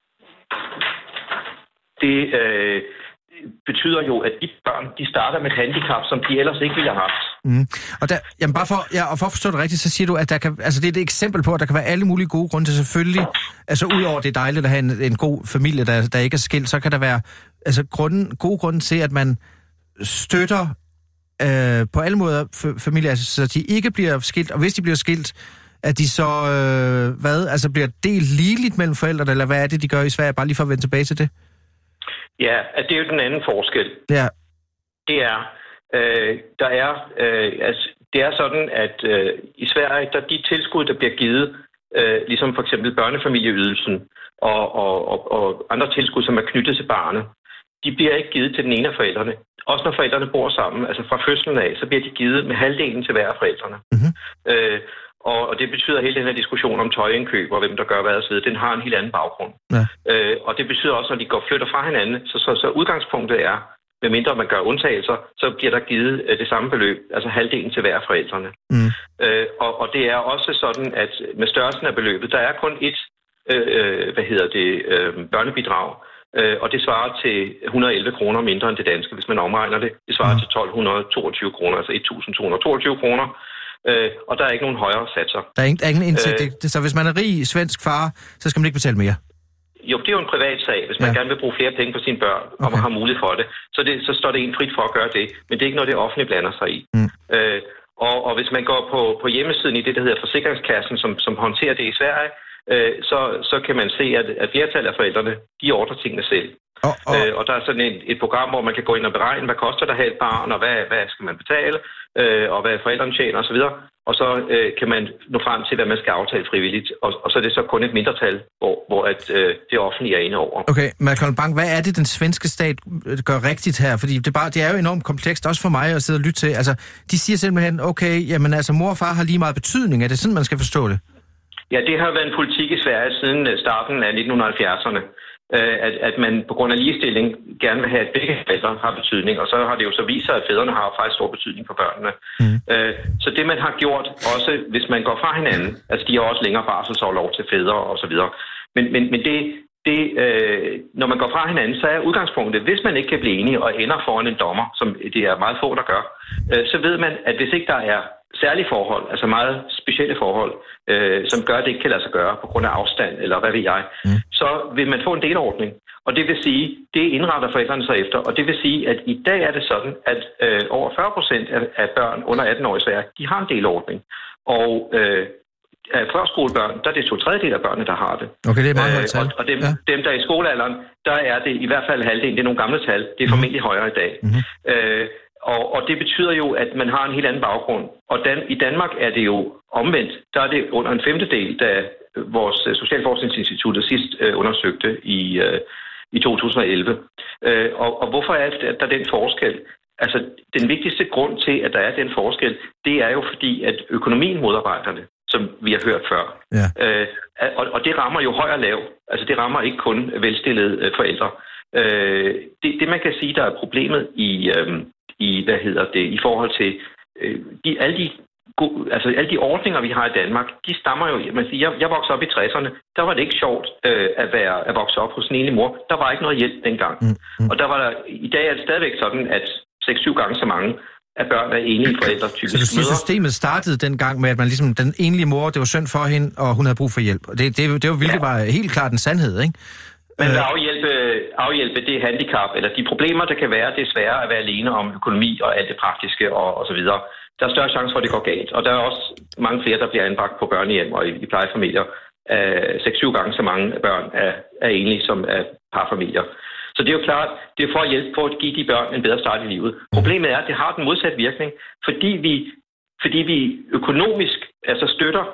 det uh, betyder jo, at de børn, de starter med et handicap, som de ellers ikke ville have haft. Mm. Og der, jamen bare for, ja, og for at forstå det rigtigt, så siger du, at der kan, altså det er et eksempel på, at der kan være alle mulige gode grunde til selvfølgelig, altså udover det er dejligt at have en, en god familie, der, der ikke er skilt, så kan der være altså grunden, gode grunde til, at man støtter øh, på alle måder f- familier, altså, så de ikke bliver skilt, og hvis de bliver skilt, at de så, øh, hvad, altså bliver delt ligeligt mellem forældrene, eller hvad er det, de gør i Sverige, bare lige for at vende tilbage til det? Ja, at det er jo den anden forskel. Ja. Det er, øh, der er, øh, altså, det er sådan, at øh, i Sverige, der de tilskud, der bliver givet, øh, ligesom for eksempel børnefamilieydelsen og, og, og, og andre tilskud, som er knyttet til barnet, de bliver ikke givet til den ene af forældrene. Også når forældrene bor sammen, altså fra fødslen af, så bliver de givet med halvdelen til hver af forældrene. Mm-hmm. Øh, Og, og det betyder, at hele den her diskussion om tøjindkøb og hvem der gør hvad og så videre, den har en helt anden baggrund. Ja. Øh, og det betyder også, at når de går flytter fra hinanden, så, så, så udgangspunktet er, medmindre man gør undtagelser, så bliver der givet øh, det samme beløb, altså halvdelen til hver af forældrene. Mm. Øh, og, og det er også sådan, at med størrelsen af beløbet, der er kun et, øh, hvad hedder det, øh, børnebidrag, øh, og det svarer til et hundrede og elleve kroner mindre end det danske, hvis man omregner det. Det svarer mm. til tolv toogtyve kroner, altså et tusind to hundrede og toogtyve kroner. Øh, og der er ikke nogen højere satser. Der er ingen, der er ingen indsigt. Øh, det, så hvis man er rig svensk far, så skal man ikke betale mere? Jo, det er jo en privat sag. Hvis man ja. gerne vil bruge flere penge på sine børn, okay. og man har mulighed for det, så, det, så står det en frit for at gøre det. Men det er ikke noget, det offentlige blander sig i. Mm. Øh, og, og hvis man går på, på hjemmesiden i det, der hedder Forsikringskassen, som, som håndterer det i Sverige, øh, så, så kan man se, at, at flertallet af forældrene, de ordner tingene selv. Oh, oh. Øh, og der er sådan et, et program, hvor man kan gå ind og beregne, hvad koster der at have et barn, og hvad, hvad skal man betale, øh, og hvad forældrene tjener osv., og så øh, kan man nå frem til, hvad man skal aftale frivilligt. Og, og så er det så kun et mindretal, hvor, hvor at, øh, det offentlige er inde over. Okay, Malcolm Bang, hvad er det, den svenske stat gør rigtigt her? Fordi det, bare, det er jo enormt komplekst, også for mig at sidde og lytte til. Altså, de siger simpelthen, okay, jamen altså, mor og far har lige meget betydning. Er det sådan, man skal forstå det? Ja, det har været en politik i Sverige siden starten af nitten halvfjerdserne. At, at man på grund af ligestilling gerne vil have, at begge forældre har betydning, og så har det jo så vist sig, at fædrene har faktisk stor betydning for børnene. Mm. Øh, så det, man har gjort, også hvis man går fra hinanden, altså de har også længere barselsorlov til fædre og så videre, men, men, men det, det øh, når man går fra hinanden, så er udgangspunktet, hvis man ikke kan blive enige og ender foran en dommer, som det er meget få, der gør, øh, så ved man, at hvis ikke der er særlige forhold, altså meget specielle forhold, øh, som gør, at det ikke kan lade sig gøre på grund af afstand, eller hvad ved jeg, mm. så vil man få en delordning. Og det vil sige, det indretter forældrene sig efter, og det vil sige, at i dag er det sådan, at øh, over fyrre procent af, af børn under atten år i Sverige, de har en delordning. Og øh, af førskolebørn, der er det to tredjedel af børnene, der har det. Okay, det er meget højt tal. Og, og dem, ja. dem, der er i skolealderen, der er det i hvert fald halvdelen. Det er nogle gamle tal. Det er formentlig mm. højere i dag. Mm-hmm. Øh, og, og det betyder jo, at man har en helt anden baggrund. Og dan, i Danmark er det jo omvendt. Der er det under en femtedel, da vores Socialforskningsinstitut sidst øh, undersøgte i, øh, i to tusind og elleve. Øh, og, og hvorfor er der den forskel? Altså, den vigtigste grund til, at der er den forskel, det er jo fordi, at økonomien modarbejder det, som vi har hørt før. Ja. Øh, og, og det rammer jo høj og lav. Altså, det rammer ikke kun velstillede øh, forældre. Øh, det, det, man kan sige, der er problemet i, øh, i hvad hedder det, i forhold til øh, de, alle de gode, altså alle de ordninger, vi har i Danmark, de stammer jo, man siger, jeg, jeg voksede op i tresserne, der var det ikke sjovt øh, at, være, at vokse op hos en enlig mor. Der var ikke noget hjælp dengang. Mm, mm. Og der var der, i dag er det stadigvæk sådan, at seks syv gange så mange af børn er enlige forældre typisk. Så du siger, systemet startede dengang med, at man ligesom, den enlige mor, det var synd for hende, og hun havde brug for hjælp. Det, det, det var virkelig ja. bare helt klart en sandhed, ikke? Man vil afhjælpe, afhjælpe det handicap, eller de problemer, der kan være, det er sværere at være alene om økonomi og alt det praktiske og, og så videre. Der er større chance for, at det går galt. Og der er også mange flere, der bliver anbragt på børnehjem og i, i plejefamilier. seks syv gange så mange børn er, er enlige som er parfamilier. Så det er jo klart, det er for at hjælpe på at give de børn en bedre start i livet. Problemet er, at det har den modsatte virkning, fordi vi, fordi vi økonomisk altså støtter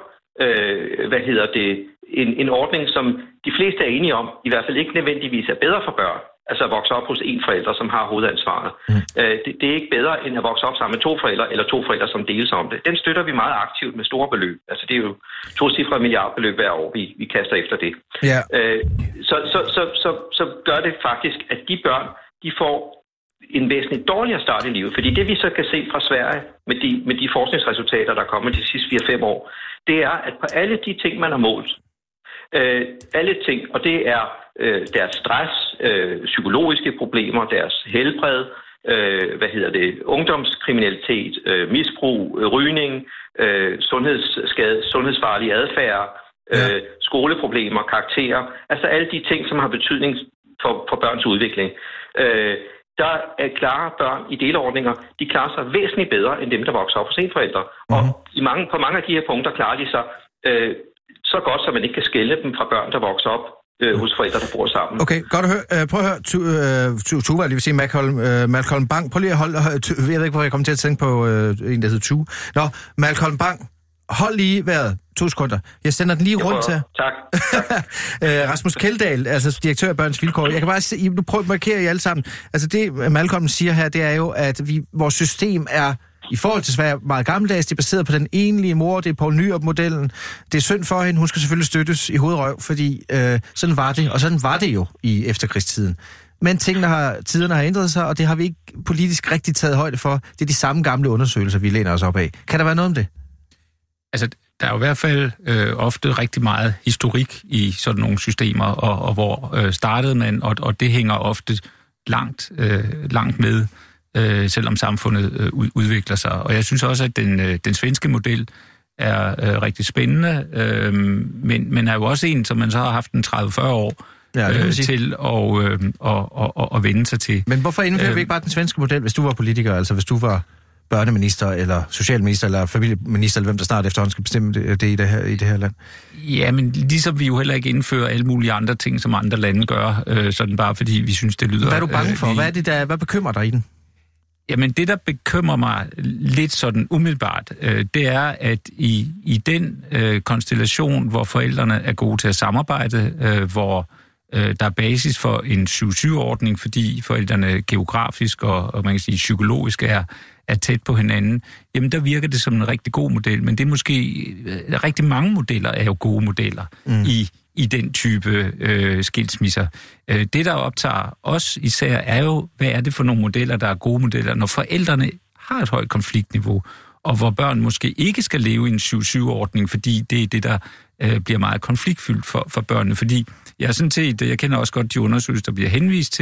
øh, hvad hedder det, en, en ordning, som de fleste er enige om, i hvert fald ikke nødvendigvis er bedre for børn. Altså at vokse op hos en forælder, som har hovedansvaret. Mm. Øh, det, det er ikke bedre, end at vokse op sammen med to forældre, eller to forældre, som deles om det. Den støtter vi meget aktivt med store beløb. Altså det er jo to cifrede milliardbeløb hver år, vi, vi kaster efter det. Yeah. Øh, så, så, så, så, så gør det faktisk, at de børn, de får en væsentligt dårligere start i livet. Fordi det vi så kan se fra Sverige, med de, med de forskningsresultater, der er kommet de sidste fire fem år, det er, at på alle de ting, man har målt, øh, alle ting, og det er øh, deres stress, øh, psykologiske problemer, deres helbred, øh, hvad hedder det, ungdomskriminalitet, øh, misbrug, øh, rygning, øh, sundhedsskade, sundhedsfarlig adfærd, øh, skoleproblemer, karakterer, altså alle de ting, som har betydning for, for børns udvikling. Øh, der er klare børn i delordninger, de klarer sig væsentligt bedre end dem, der vokser op hos en forældre. Mm-hmm. Og i mange, på mange af de her punkter klarer de sig øh, så godt, så man ikke kan skelne dem fra børn, der vokser op øh, hos forældre, der bor sammen. Okay, godt at høre. Uh, prøv at høre, Tue, uh, lige vil sige Malcolm, uh, Malcolm Bang. Prøv lige at holde, uh, jeg ved ikke, hvor jeg kommer til at tænke på uh, en, der hedder Tue. Nå, Malcolm Bang, hold lige vejret. To sekunder. Jeg sender den lige jeg rundt til. Tak. uh, Rasmus Kjeldahl, altså direktør af Børns Vilkår. Jeg kan bare se, du prøver at markere I alle sammen. Altså det, Malcolm siger her, det er jo, at vi, vores system er i forhold til Sverige meget gammeldags. Det er baseret på den enlige mor. Det er Poul Nyrup-modellen. Det er synd for hende. Hun skal selvfølgelig støttes i hovedrøv, fordi øh, sådan var det. Og sådan var det jo i efterkrigstiden. Men tingene har, tiderne har ændret sig, og det har vi ikke politisk rigtig taget højde for. Det er de samme gamle undersøgelser, vi læner os op af. Kan der være noget om det? Altså, der er jo i hvert fald øh, ofte rigtig meget historik i sådan nogle systemer, og, og hvor øh, startede man, og, og det hænger ofte langt, øh, langt med, øh, selvom samfundet øh, udvikler sig. Og jeg synes også, at den, øh, den svenske model er øh, rigtig spændende, øh, men, men er jo også en, som man så har haft en tredive til fyrre år ja, øh, til at, øh, og, og, og, og vende sig til. Men hvorfor indfører øh, vi ikke bare den svenske model, hvis du var politiker, altså hvis du var børneminister, eller socialminister, eller familieminister, eller hvem der snart efterhånden skal bestemme det, det, i, det her, i det her land? Ja, men ligesom vi jo heller ikke indfører alle mulige andre ting, som andre lande gør, øh, sådan bare fordi vi synes, det lyder... Hvad er du bange for? Øh, hvad, er det der, hvad bekymrer dig i den? Jamen, det, der bekymrer mig lidt sådan umiddelbart, øh, det er, at i, i den øh, konstellation, hvor forældrene er gode til at samarbejde, øh, hvor øh, der er basis for en syv syv-ordning, fordi forældrene geografisk og, og man kan sige psykologisk er er tæt på hinanden, jamen der virker det som en rigtig god model, men det er måske, rigtig mange modeller er jo gode modeller mm. i, i den type øh, skilsmisser. Øh, det, der optager os især, er jo, hvad er det for nogle modeller, der er gode modeller, når forældrene har et højt konfliktniveau, og hvor børn måske ikke skal leve i en syv syv-ordning, fordi det er det, der øh, bliver meget konfliktfyldt for, for børnene, fordi jeg er sådan set, jeg kender også godt de undersøgelser, der bliver henvist til,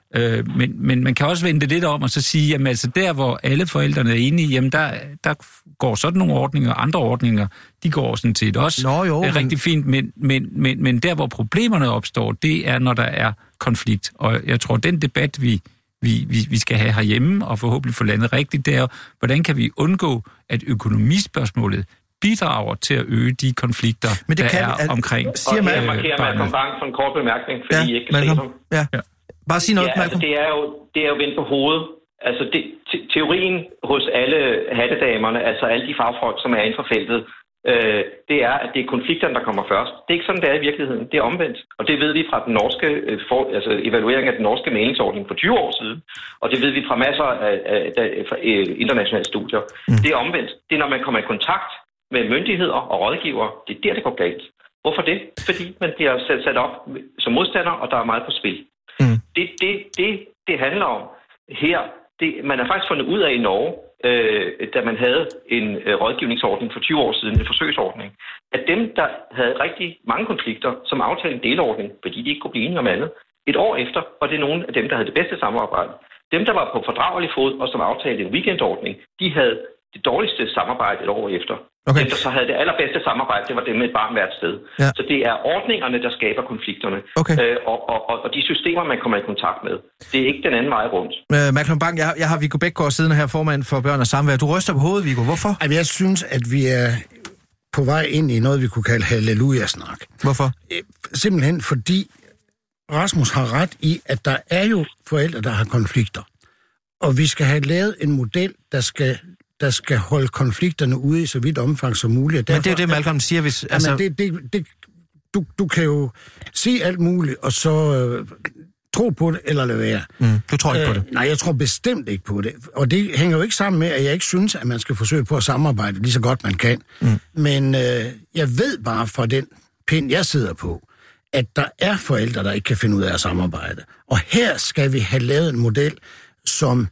Øh, men, men man kan også vende det lidt om og så sige, jamen altså der, hvor alle forældrene er enige, jamen der, der går sådan nogle ordninger, andre ordninger, de går sådan set også Nå, jo, er men... rigtig fint, men, men, men, men der, hvor problemerne opstår, det er, når der er konflikt. Og jeg tror, den debat, vi, vi, vi, vi skal have herhjemme, og forhåbentlig få landet rigtigt, det er, hvordan kan vi undgå, at økonomispørgsmålet bidrager til at øge de konflikter, men det der kan, er at, omkring og her markerer Malcolm Bang for en kort bemærkning, fordi ja, I ikke kan se ham. Ja. ja. Bare sig noget, ja, altså, det er jo det er jo vendt på hovedet. Altså det, te- teorien hos alle hattedamerne, altså alle de fagfolk, som er inden for feltet, øh, det er, at det er konflikterne, der kommer først. Det er ikke sådan, det er i virkeligheden. Det er omvendt. Og det ved vi fra den norske øh, for, altså evaluering af den norske mæglingsordning for tyve år siden. Og det ved vi fra masser af, af, af, af internationale studier. Mm. Det er omvendt. Det er, når man kommer i kontakt med myndigheder og rådgivere, det er der, det går galt. Hvorfor det? Fordi man bliver sat op som modstander, og der er meget på spil. Mm. Det, det, det, det handler om her, det, man har faktisk fundet ud af i Norge, øh, da man havde en øh, rådgivningsordning for tyve år siden, en forsøgsordning, at dem, der havde rigtig mange konflikter, som aftalte en delordning, fordi de ikke kunne blive enige om andet, et år efter var det nogle af dem, der havde det bedste samarbejde. Dem, der var på fordragelig fod og som aftalte en weekendordning, de havde det dårligste samarbejde et år efter. Okay. Dem, der så havde det allerbedste samarbejde, det var dem med et barn hvert sted. Ja. Så det er ordningerne, der skaber konflikterne. Okay. Øh, og, og, og de systemer, man kommer i kontakt med. Det er ikke den anden vej rundt. Øh, Malcolm Bang, jeg, jeg har Viggo Bækgaard siddende her, formand for Børn og Samvær. Du ryster på hovedet, Viggo. Hvorfor? Jeg synes, at vi er på vej ind i noget, vi kunne kalde halleluja-snak. Hvorfor? Simpelthen fordi Rasmus har ret i, at der er jo forældre, der har konflikter. Og vi skal have lavet en model, der skal... der skal holde konflikterne ude i så vidt omfang som muligt. Derfor, men det er jo det, Malcolm siger, hvis... Altså... Jamen, det, det, det, du, du kan jo sige alt muligt, og så øh, tro på det, eller lade være. Mm, du tror ikke øh, på det? Nej, jeg tror bestemt ikke på det. Og det hænger jo ikke sammen med, at jeg ikke synes, at man skal forsøge på at samarbejde lige så godt man kan. Mm. Men øh, jeg ved bare fra den pind, jeg sidder på, at der er forældre, der ikke kan finde ud af at samarbejde. Og her skal vi have lavet en model, som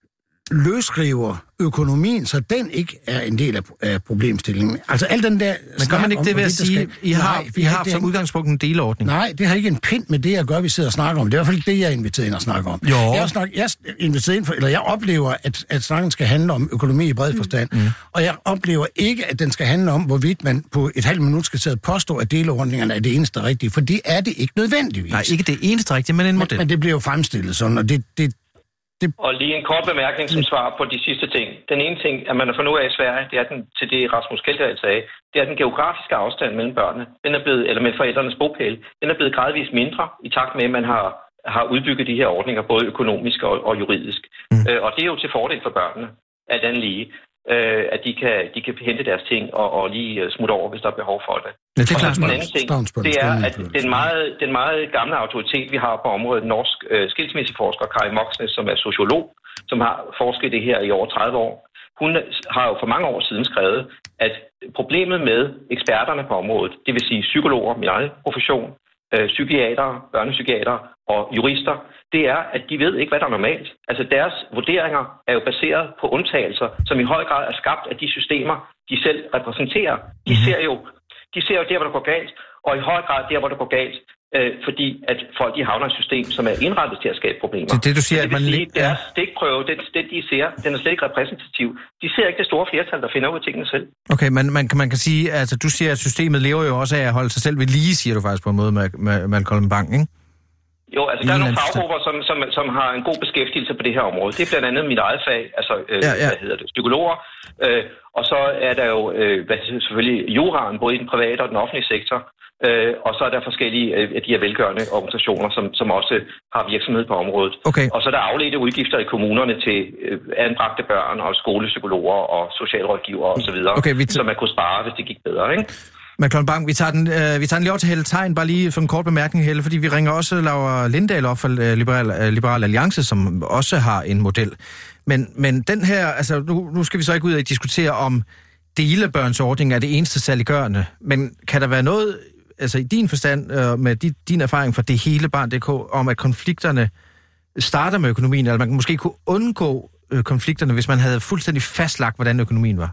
løsriver økonomien, så den ikke er en del af, af problemstillingen. Altså al den der... Men gør man ikke det ved at sige, skal... I har, nej, I har som ikke... udgangspunkt en delordning? Nej, det har ikke en pind med det at gøre, vi sidder og snakker om. Det er i hvert fald ikke det, jeg er inviteret ind og snakke om. Jo. Jeg, snak... jeg, er inviteret ind for... eller jeg oplever, at, at snakken skal handle om økonomi i bred forstand, mm. og jeg oplever ikke, at den skal handle om, hvorvidt man på et halvt minut skal sidde og påstå, at delordningerne er det eneste rigtige, for det er det ikke nødvendigvis. Nej, ikke det eneste rigtige, men en model. Men, men det bliver jo fremstillet sådan, og det... det Det... Og lige en kort bemærkning som svar på de sidste ting. Den ene ting, at man har fundet ud af i Sverige, det er den, til det Rasmus Kjeldal sagde, det er den geografiske afstand mellem børnene, den er blevet, eller med forældrenes bopæl, den er blevet gradvist mindre i takt med, at man har, har udbygget de her ordninger, både økonomisk og, og juridisk. Mm. Øh, og det er jo til fordel for børnene, alt andet lige, øh, at de kan, de kan hente deres ting og, og lige smutte over, hvis der er behov for det. Ja, det er klart. Den anden ting, det er, at den meget, den meget gamle autoritet, vi har på området, norsk øh, skilsmisseforsker Kari Moxnes, som er sociolog, som har forsket det her i over tredive år, hun har jo for mange år siden skrevet, at problemet med eksperterne på området, det vil sige psykologer, min egen profession, øh, psykiatere, børnepsykiatere og jurister, det er, at de ved ikke, hvad der er normalt. Altså deres vurderinger er jo baseret på undtagelser, som i høj grad er skabt af de systemer, de selv repræsenterer. De ser jo De ser jo der, hvor det går galt, og i høj grad der, hvor det går galt, øh, fordi at folk de havner i et system, som er indrettet til at skabe problemer. Det, det du siger, det vil at man... sige, at deres stikprøve, den, den de ser, den er slet ikke repræsentativ. De ser ikke det store flertal, der finder ud af tingene selv. Okay, men man, man kan sige, altså du siger, at systemet lever jo også af at holde sig selv ved lige, siger du faktisk på en måde med, med Malcolm Bang, ikke? Jo, altså der er nogle faggrupper, som, som, som har en god beskæftigelse på det her område. Det er blandt andet mit eget fag, altså øh, ja, ja. hvad hedder det, psykologer. Øh, og så er der jo øh, hvad, selvfølgelig juraen, både i den private og den offentlige sektor. Øh, og så er der forskellige af øh, de her velgørende organisationer, som, som også har virksomhed på området. Okay. Og så er der afledte udgifter i kommunerne til øh, anbragte børn og skolepsykologer og socialrådgivere osv., okay, vi t- som man kunne spare, hvis det gik bedre, ikke? Malcolm Bang, vi tager den, øh, vi tager den lige over til Helle Tegn, bare lige for en kort bemærkning, Helle, fordi vi ringer også Laura Lindahl op fra øh, Liberal, øh, Liberal Alliance, som også har en model. Men, men den her, altså nu, nu skal vi så ikke ud og diskutere, om delebørnsordning er det eneste saliggørende, men kan der være noget, altså i din forstand, øh, med di, din erfaring fra det hele barn punktum d k, om at konflikterne starter med økonomien, eller man måske kunne undgå øh, konflikterne, hvis man havde fuldstændig fastlagt, hvordan økonomien var?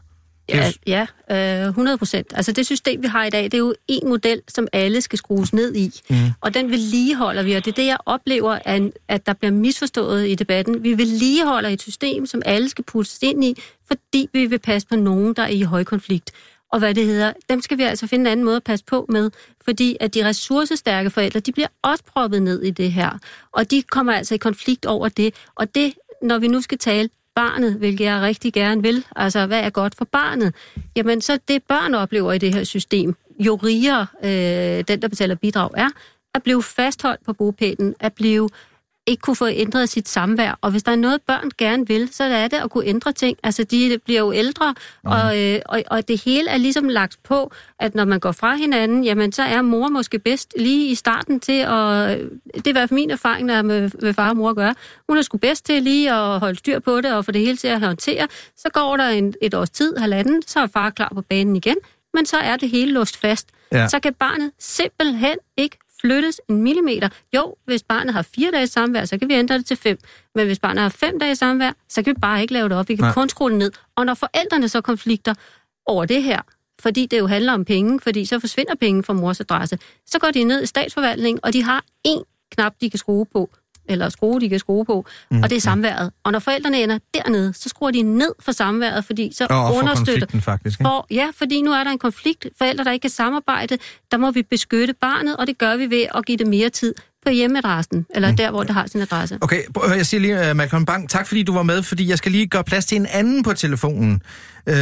Ja, ja øh, hundrede procent. Altså det system, vi har i dag, det er jo en model, som alle skal skrues ned i. Mm. Og den vedligeholder vi, og det er det, jeg oplever, at, at der bliver misforstået i debatten. Vi vedligeholder et system, som alle skal puttes ind i, fordi vi vil passe på nogen, der er i højkonflikt. Og hvad det hedder, dem skal vi altså finde en anden måde at passe på med, fordi at de ressourcestærke forældre, de bliver også proppet ned i det her. Og de kommer altså i konflikt over det. Og det, når vi nu skal tale barnet, hvilket jeg rigtig gerne vil, altså hvad er godt for barnet, jamen så det børn oplever i det her system, jo rigere øh, den, der betaler bidrag er, at blive fastholdt på bopælen, at blive ikke kunne få ændret sit samvær. Og hvis der er noget, børn gerne vil, så er det at kunne ændre ting. Altså, de bliver jo ældre, mm. og, øh, og, og det hele er ligesom lagt på, at når man går fra hinanden, jamen, så er mor måske bedst lige i starten til at... Det er i hvert fald min erfaring, der er med, med far og mor at gøre. Hun er sgu bedst til lige at holde styr på det, og få det hele til at håndtere. Så går der en, et års tid, halvanden, så er far klar på banen igen, men så er det hele låst fast. Ja. Så kan barnet simpelthen ikke flyttes en millimeter. Jo, hvis barnet har fire dages samvær, så kan vi ændre det til fem. Men hvis barnet har fem dages samvær, så kan vi bare ikke lave det op. Vi kan Nej. kun skrue det ned. Og når forældrene så konflikter over det her, fordi det jo handler om penge, fordi så forsvinder penge fra mors adresse, så går de ned i statsforvaltningen, og de har én knap, de kan skrue på, eller skrue, de kan skrue på, mm. og det er samværet. Og når forældrene ender dernede, så skruer de ned for samværet, fordi så og understøtter... faktisk, for, ja, fordi nu er der en konflikt. Forældre, der ikke kan samarbejde, der må vi beskytte barnet, og det gør vi ved at give det mere tid på hjemmeadressen, eller mm. der, hvor det har sin adresse. Okay, jeg siger lige, uh, Malcolm Bang, tak fordi du var med, fordi jeg skal lige gøre plads til en anden på telefonen. Uh,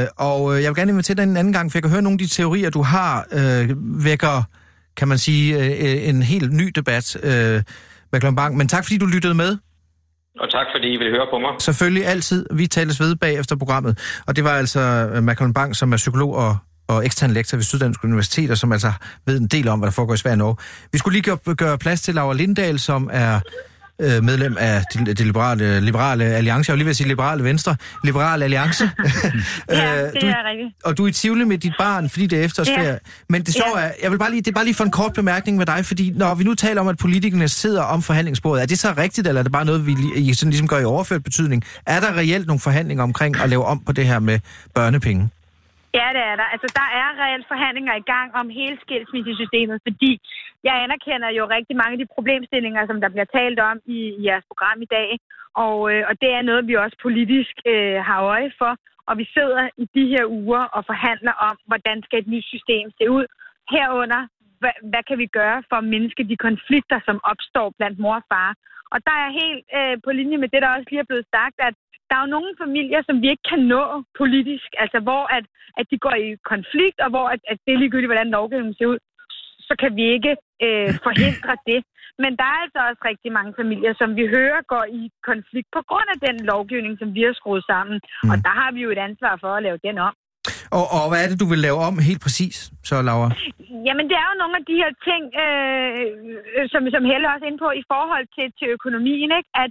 og jeg vil gerne invitere dig en anden gang, for jeg kan høre nogle af de teorier, du har, uh, vækker, kan man sige, uh, en helt ny debat. Uh, Bang. Men tak, fordi du lyttede med. Og tak, fordi I vil høre på mig. Selvfølgelig altid. Vi tales ved bag efter programmet. Og det var altså Malcolm Bang, som er psykolog og, og ekstern lektor ved Syddansk Universitet, og som altså ved en del om, hvad der foregår i Sverige og Norge. Vi skulle lige gøre, gøre plads til Laura Lindahl, som er øh, medlem af det de liberale, liberale alliance. Jeg vil lige vil sige liberale venstre. Liberale alliance. Ja, det er rigtigt. Og du er i Tivoli med dit barn, fordi det er efterårsferie. Ja. Men det sjove er, jeg vil bare lige, det er bare lige for en kort bemærkning med dig, fordi når vi nu taler om, at politikerne sidder om forhandlingsbordet, er det så rigtigt, eller er det bare noget, vi I sådan ligesom gør i overført betydning? Er der reelt nogle forhandlinger omkring at lave om på det her med børnepenge? Ja, det er der. Altså, der er reelt forhandlinger i gang om hele skilsmissesystemet, fordi jeg anerkender jo rigtig mange af de problemstillinger, som der bliver talt om i, i jeres program i dag, og, øh, og det er noget, vi også politisk øh, har øje for, og vi sidder i de her uger og forhandler om, hvordan skal et nyt system se ud, herunder, hvad, hvad kan vi gøre for at mindske de konflikter, som opstår blandt mor og far. Og der er helt øh, på linje med det, der også lige er blevet sagt, at der er jo nogle familier, som vi ikke kan nå politisk, altså hvor at, at de går i konflikt, og hvor at, at det er ligegyldigt, hvordan lovgivningen ser ud, så kan vi ikke øh, forhindre det. Men der er altså også rigtig mange familier, som vi hører går i konflikt på grund af den lovgivning, som vi har skruet sammen. Mm. Og der har vi jo et ansvar for at lave den om. Og, og hvad er det, du vil lave om helt præcis, så Laura? Jamen, det er jo nogle af de her ting, øh, som, som Helle også er inde på, i forhold til, til økonomien, ikke? At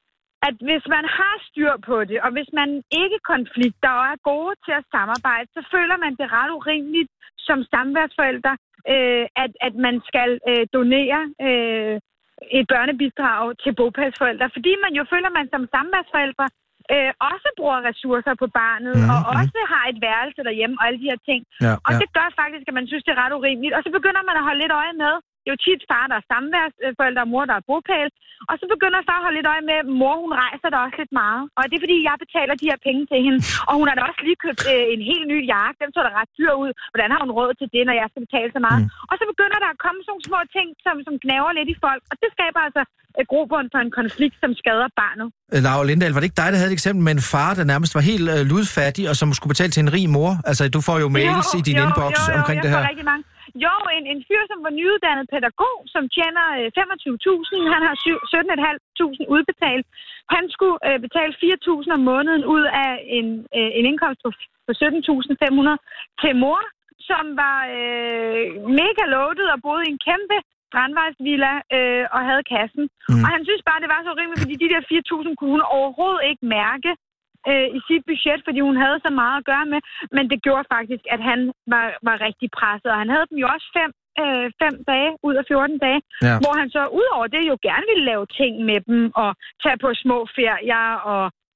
at hvis man har styr på det, og hvis man ikke konflikter og er gode til at samarbejde, så føler man det ret urimeligt som samværsforælder, øh, at, at man skal øh, donere øh, et børnebidrag til bopælsforældre, fordi man jo føler, at man som samværsforældre øh, også bruger ressourcer på barnet, mm, og mm. også har et værelse derhjemme og alle de her ting. Ja, og ja. Det gør faktisk, at man synes, det er ret urimeligt. Og så begynder man at holde lidt øje med, det er jo tit far, der er samværsforældre, og mor, der er bopæl. Og så begynder far at holde lidt øje med, at mor, hun rejser der også lidt meget. Og det er fordi, jeg betaler de her penge til hende. Og hun har da også lige købt øh, en helt ny jakke. Den så der ret dyr ud. Hvordan har hun råd til det, når jeg skal betale så meget? Mm. Og så begynder der at komme sådan nogle små ting, som, som gnaver lidt i folk. Og det skaber altså et grobund for en konflikt, som skader barnet. Laura Lindahl, var det ikke dig, der havde et eksempel med en far, der nærmest var helt øh, ludfattig, og som skulle betale til en rig mor? Altså, du får jo mails jo, i din jo, inbox jo, jo, omkring jo, det her. Rigtig mange. Jo, en, en fyr, som var nyuddannet pædagog, som tjener øh, femogtyve tusind. Han har sytten tusind fem hundrede udbetalt. Han skulle øh, betale fire tusind om måneden ud af en, øh, en indkomst på, på sytten tusind fem hundrede til mor, som var øh, mega loaded og boede i en kæmpe strandvejsvilla øh, og havde kassen. Mm. Og han synes bare, det var så rimeligt, fordi de der fire tusind kunne hun overhovedet ikke mærke øh, i sit budget, fordi hun havde så meget at gøre med. Men det gjorde faktisk, at han var, var rigtig presset. Og han havde dem jo også fem, øh, fem dage ud af fjorten dage, ja. Hvor han så udover det jo gerne ville lave ting med dem og tage på små ferier og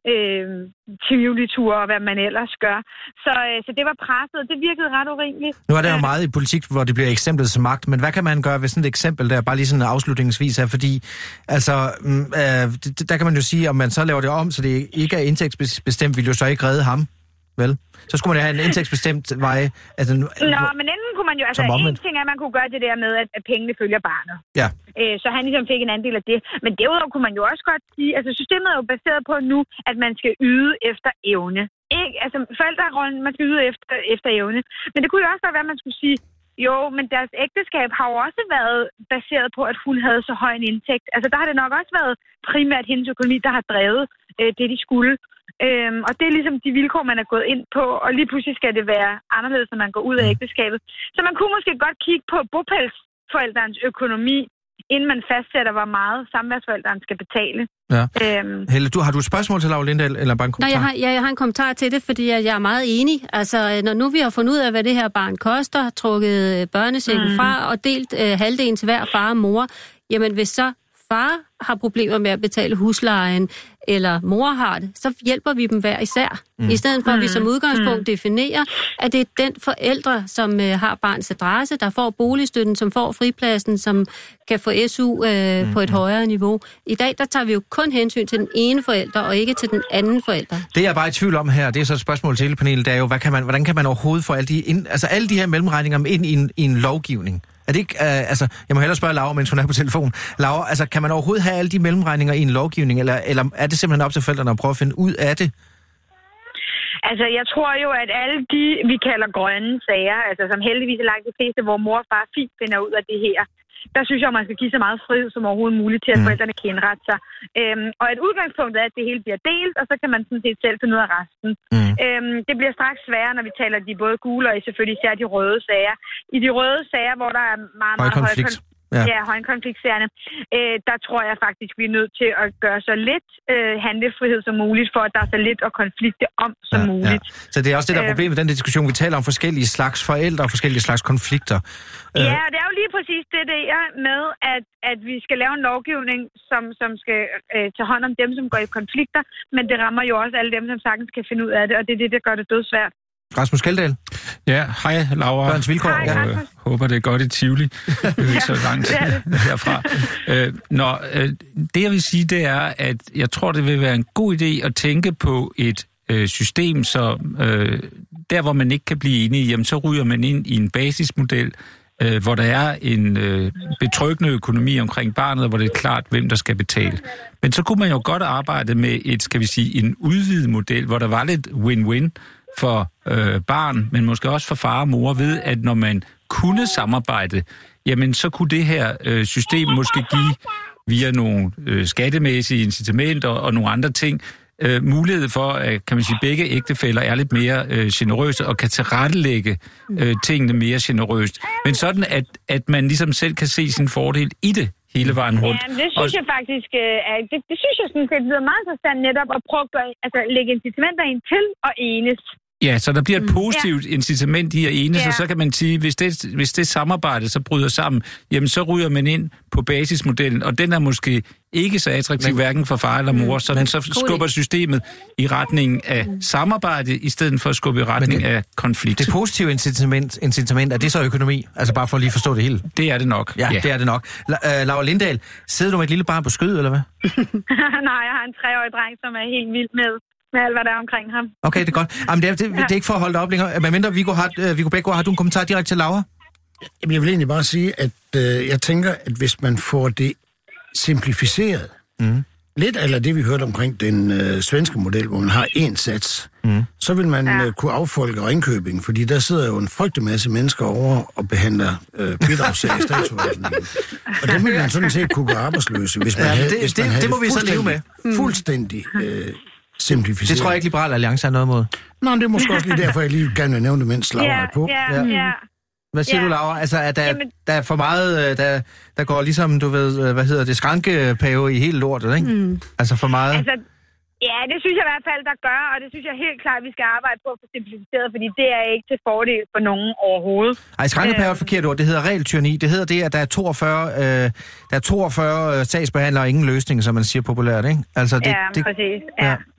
øh, tivoliture og hvad man ellers gør. Så, øh, så det var presset, og det virkede ret urimeligt. Nu er der jo meget i politik, hvor det bliver eksemplet som magt, men hvad kan man gøre ved sådan et eksempel der, bare lige sådan afslutningsvis her, fordi altså, øh, der kan man jo sige, om man så laver det om, så det ikke er indtægtsbestemt, vil jo så ikke redde ham, vel? Så skulle man have en indtægtsbestemt vej. Altså, Nå, men enten kunne man jo, altså en ting er, at man kunne gøre det der med, at, at pengene følger barnet. Ja. Øh, så han ligesom fik en andel af det. Men derudover kunne man jo også godt sige, altså systemet er jo baseret på nu, at man skal yde efter evne. Ikke? Altså forældrerollen, man skal yde efter, efter evne. Men det kunne jo også godt være, at man skulle sige, jo, men deres ægteskab har jo også været baseret på, at hun havde så høj en indtægt. Altså der har det nok også været primært hendes økonomi, der har drevet øh, det, de skulle. Øhm, og det er ligesom de vilkår, man er gået ind på, og lige pludselig skal det være anderledes, når man går ud af ægteskabet. Så man kunne måske godt kigge på bopælsforældrens økonomi, inden man fastsætter, hvor meget samværsforældrene skal betale. Ja. Øhm. Helle, du, har du et spørgsmål til Laura Lindahl, eller bare en kommentar? Nej, jeg har, ja, jeg har en kommentar til det, fordi jeg er meget enig. Altså, når nu vi har fundet ud af, hvad det her barn koster, trukket børnechecken mm. fra og delt øh, halvdelen til hver far og mor, jamen hvis så far har problemer med at betale huslejen, eller mor har det, så hjælper vi dem hver især. Mm. I stedet for, at vi som udgangspunkt mm. definerer, at det er den forældre, som øh, har barns adresse, der får boligstøtten, som får fripladsen, som kan få S U øh, mm. på et højere niveau. I dag, der tager vi jo kun hensyn til den ene forælder, og ikke til den anden forælder. Det jeg er bare i tvivl om her, det er så et spørgsmål til hele panelet, det er jo, hvad kan man, hvordan kan man overhovedet få alle de, ind, altså alle de her mellemregninger ind i en, i en lovgivning? Er det ikke, øh, altså, jeg må hellere spørge Laura, mens hun er på telefon. Laura, altså, kan man overhovedet have alle de mellemregninger i en lovgivning, eller, eller er det simpelthen op til forældrene at prøve at finde ud af det? Altså, jeg tror jo, at alle de, vi kalder grønne sager, altså som heldigvis er langt de fleste, hvor mor og far fint finder ud af det her, der synes jeg, at man skal give så meget frihed som overhovedet muligt til, at mm. forældrene kan indrette sig. Øhm, og et udgangspunkt er, at det hele bliver delt, og så kan man sådan set selv finde ud af resten. Mm. Øhm, det bliver straks sværere, når vi taler de både gule og selvfølgelig især de røde sager. I de røde sager, hvor der er meget, meget høj konflikt. Ja, ja højkonfliktsagerne. Øh, der tror jeg faktisk, vi er nødt til at gøre så lidt øh, handlefrihed som muligt, for at der er så lidt at konflikte om som ja, muligt. Ja. Så det er også det, der er problemet med den diskussion. Vi taler om forskellige slags forældre og forskellige slags konflikter. Ja, og det er jo lige præcis det, det er med, at, at vi skal lave en lovgivning, som, som skal øh, tage hånd om dem, som går i konflikter, men det rammer jo også alle dem, som sagtens kan finde ud af det, og det er det, der gør det dødsvært. Rasmus Kjeldahl. Ja, hej Laura. Børns vilkår. Hej, jeg øh, håber, det er godt i Tivoli. Det er ikke så langt herfra. Øh, nå, øh, det jeg vil sige, det er, at jeg tror, det vil være en god idé at tænke på et øh, system, så øh, der, hvor man ikke kan blive enige, jamen, så ryger man ind i en basismodel, øh, hvor der er en øh, betryggende økonomi omkring barnet, hvor det er klart, hvem der skal betale. Men så kunne man jo godt arbejde med et, skal vi sige, en udvidet model, hvor der var lidt win-win for øh, barn, men måske også for far og mor, ved, at når man kunne samarbejde, jamen så kunne det her øh, system måske give, via nogle øh, skattemæssige incitamenter og nogle andre ting, øh, mulighed for, at kan man sige, begge ægtefæller er lidt mere øh, generøse og kan tilrettelægge øh, tingene mere generøst. Men sådan, at, at man ligesom selv kan se sin fordel i det hele vejen rundt. Ja, det synes og... jeg faktisk, øh, det, det synes jeg sådan set lyder meget interessant netop at prøve at gøre, altså, lægge incitamenter ind til at enes. Ja, så der bliver et positivt ja. incitament i at enes, ja. Og så kan man sige, hvis det, hvis det samarbejde så bryder sammen, jamen så ryger man ind på basismodellen, og den er måske ikke så attraktiv, men, hverken for far eller mor, så den så skubber systemet i retning af samarbejde, i stedet for at skubbe i retning det, af konflikt. Det positive incitament, incitament, er det så økonomi? Altså bare for at lige forstå det hele? Det er det nok. Ja, ja. det er det nok. La- uh, Laura Lindahl, sidder du med et lille barn på skødet, eller hvad? Nej, jeg har en treårig dreng, som er helt vild med med alt, hvad der er omkring ham. Okay, det er godt. Jamen, det, er, det, det er ikke for at holde dig op længere. Men mindre, Viggo, har, Viggo Bækgaard, har du en kommentar direkte til Laura? Jamen, jeg vil egentlig bare sige, at øh, jeg tænker, at hvis man får det simplificeret, mm. lidt eller det, vi hørte omkring den øh, svenske model, hvor man har én sats, mm. så vil man ja. øh, kunne affolke Ringkøbing, fordi der sidder jo en frygtelig masse mennesker over og behandler øh, bidragssager i statsforvaltningen. Og dem vil man sådan set kunne gå arbejdsløse, hvis man ja, havde, det, hvis man det, havde det må vi så leve med. Mm. Fuldstændig øh, simplificeret. Det tror jeg ikke, Liberal Alliance er noget mod. Nå, det er måske også lige derfor, jeg lige gerne vil nævne det, mens Laura yeah, er på. Ja, yeah, ja. Hvad siger yeah. du, Laura? Altså, at der, Jamen... der er for meget, der, der går ligesom, du ved, hvad hedder det, skrankepave i hele lortet, ikke? Mm. Altså for meget... Altså, ja, det synes jeg i hvert fald, der gør, og det synes jeg helt klart, vi skal arbejde på at få simplificeret, fordi det er ikke til fordel for nogen overhovedet. Ej, skrankepave er et forkert ord. Det hedder regeltyranni. Det hedder det, at der er toogfyrre, øh, der er toogfyrre sagsbehandlere og ingen løsning, som man siger populært, ikke? Altså, det, ja, det, præcis. Ja. Ja.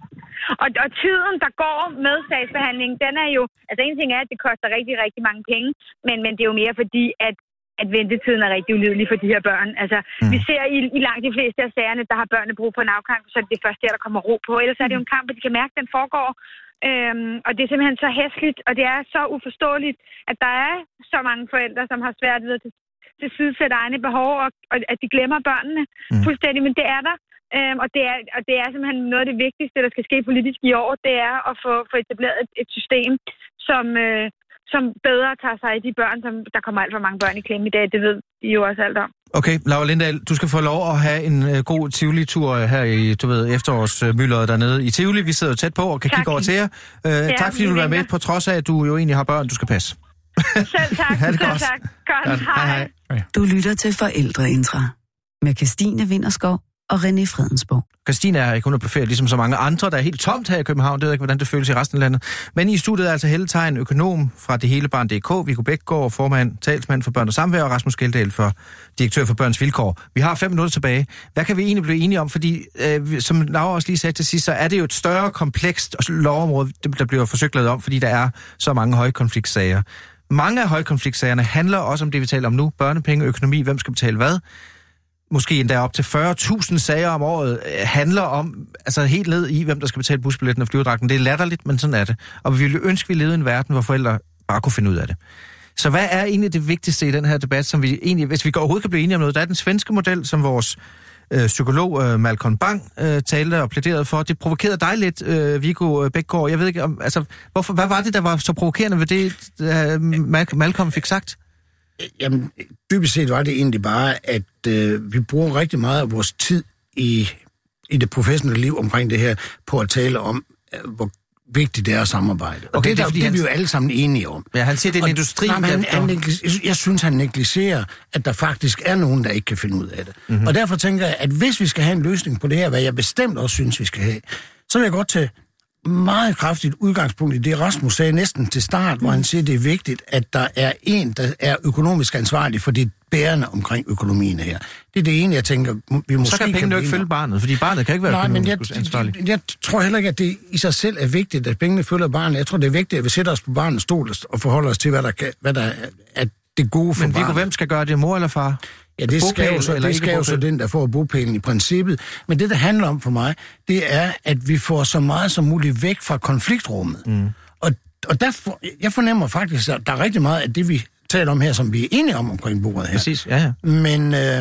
Og, og tiden, der går med sagsbehandlingen, den er jo... Altså en ting er, at det koster rigtig, rigtig mange penge, men, men det er jo mere fordi, at at ventetiden er rigtig ulidelig for de her børn. Altså, mm. vi ser i, i langt de fleste af sagerne, der har børnene brug for en afklaring, så er det det første der, der kommer ro på. Ellers er det jo en kamp, hvor de kan mærke, at den foregår. Øhm, og det er simpelthen så hæsligt, og det er så uforståeligt, at der er så mange forældre, som har svært ved at tilsidesætte egne behov, og, og at de glemmer børnene mm. fuldstændig. Men det er der. Øhm, og, det er, og det er simpelthen noget af det vigtigste, der skal ske politisk i år, det er at få, få etableret et, et system, som... Øh, som bedre tager sig af de børn, som der kommer alt for mange børn i klemme i dag. Det ved I jo også alt om. Okay, Laura Lindahl, du skal få lov at have en uh, god Tivoli-tur her i, du ved, efterårsmyldret dernede i Tivoli. Vi sidder jo tæt på og kan tak. kigge over til jer. Uh, ja, tak fordi du vil være med, på trods af, at du jo egentlig har børn, du skal passe. Selv tak. Ha' det Selv godt. tak. Godt. Godt. Hej. Hej, hej. Du lytter til Forældreintra med Kirstine Winterskov og René Fredensborg. Christine er ikke, hun er på ferie, ligesom så mange andre, der er helt tomt her i København. Det ved ikke, hvordan det føles i resten af landet. Men i studiet er altså Helle Thein, økonom fra det hele barn punktum d k, Viggo Bækgaard, formand, talsmand for Børn og Samvær, og Rasmus Geldal for direktør for Børns Vilkår. Vi har fem minutter tilbage. Hvad kan vi egentlig blive enige om? Fordi, øh, som Laura også lige sagde til sidst, så er det jo et større, komplekst lovområde, der bliver forsøgt lavet om, fordi der er så mange højkonfliktsager. Mange af højkonfliktsagerne handler også om det, vi taler om nu. Børnepenge, økonomi, hvem skal betale hvad? Måske endda op til fyrre tusind sager om året handler om, altså helt ned i, hvem der skal betale busbilletten og flyverdragten. Det er latterligt, men sådan er det. Og vi ville ønske, vi levede i en verden, hvor forældre bare kunne finde ud af det. Så hvad er egentlig det vigtigste i den her debat, som vi egentlig, hvis vi overhovedet kan blive enige om noget, der er den svenske model, som vores øh, psykolog øh, Malcolm Bang øh, talte og plæderede for. Det provokerede dig lidt, øh, Viggo Bækgaard. Jeg ved ikke, om, altså, hvorfor, hvad var det, der var så provokerende ved det, øh, Malcolm fik sagt? Jamen, dybest set var det egentlig bare, at øh, vi bruger rigtig meget af vores tid i, i det professionelle liv omkring det her, på at tale om, øh, hvor vigtigt det er at samarbejde. Og okay, det, der, det, det er vi jo alle sammen enige om. Ja, han siger, det er en og, industri. Nej, han, han, jeg synes, han negligerer, at der faktisk er nogen, der ikke kan finde ud af det. Mm-hmm. Og derfor tænker jeg, at hvis vi skal have en løsning på det her, hvad jeg bestemt også synes, vi skal have, så vil jeg godt tage meget kraftigt udgangspunkt i det, Rasmus sagde næsten til start, hvor han siger, det er vigtigt, at der er en, der er økonomisk ansvarlig for det bærende omkring økonomien her. Det er det ene, jeg tænker, vi måske så kan pengene jo ikke følge barnet, fordi barnet kan ikke være Nej, økonomisk jeg, ansvarlig. Jeg, jeg tror heller ikke, at det i sig selv er vigtigt, at pengene følger barnet. Jeg tror, det er vigtigt, at vi sætter os på barnets stol og forholder os til, hvad der, kan, hvad der er det gode for Men barnet. Men hvem skal gøre det, mor eller far? Ja, det skal jo så, det skal jo så den, der får bopælen i princippet. Men det, der handler om for mig, det er, at vi får så meget som muligt væk fra konfliktrummet. Mm. Og, og der for, jeg fornemmer faktisk, at der er rigtig meget af det, vi taler om her, som vi er enige om omkring bordet her. Præcis, ja, ja. Men, øh,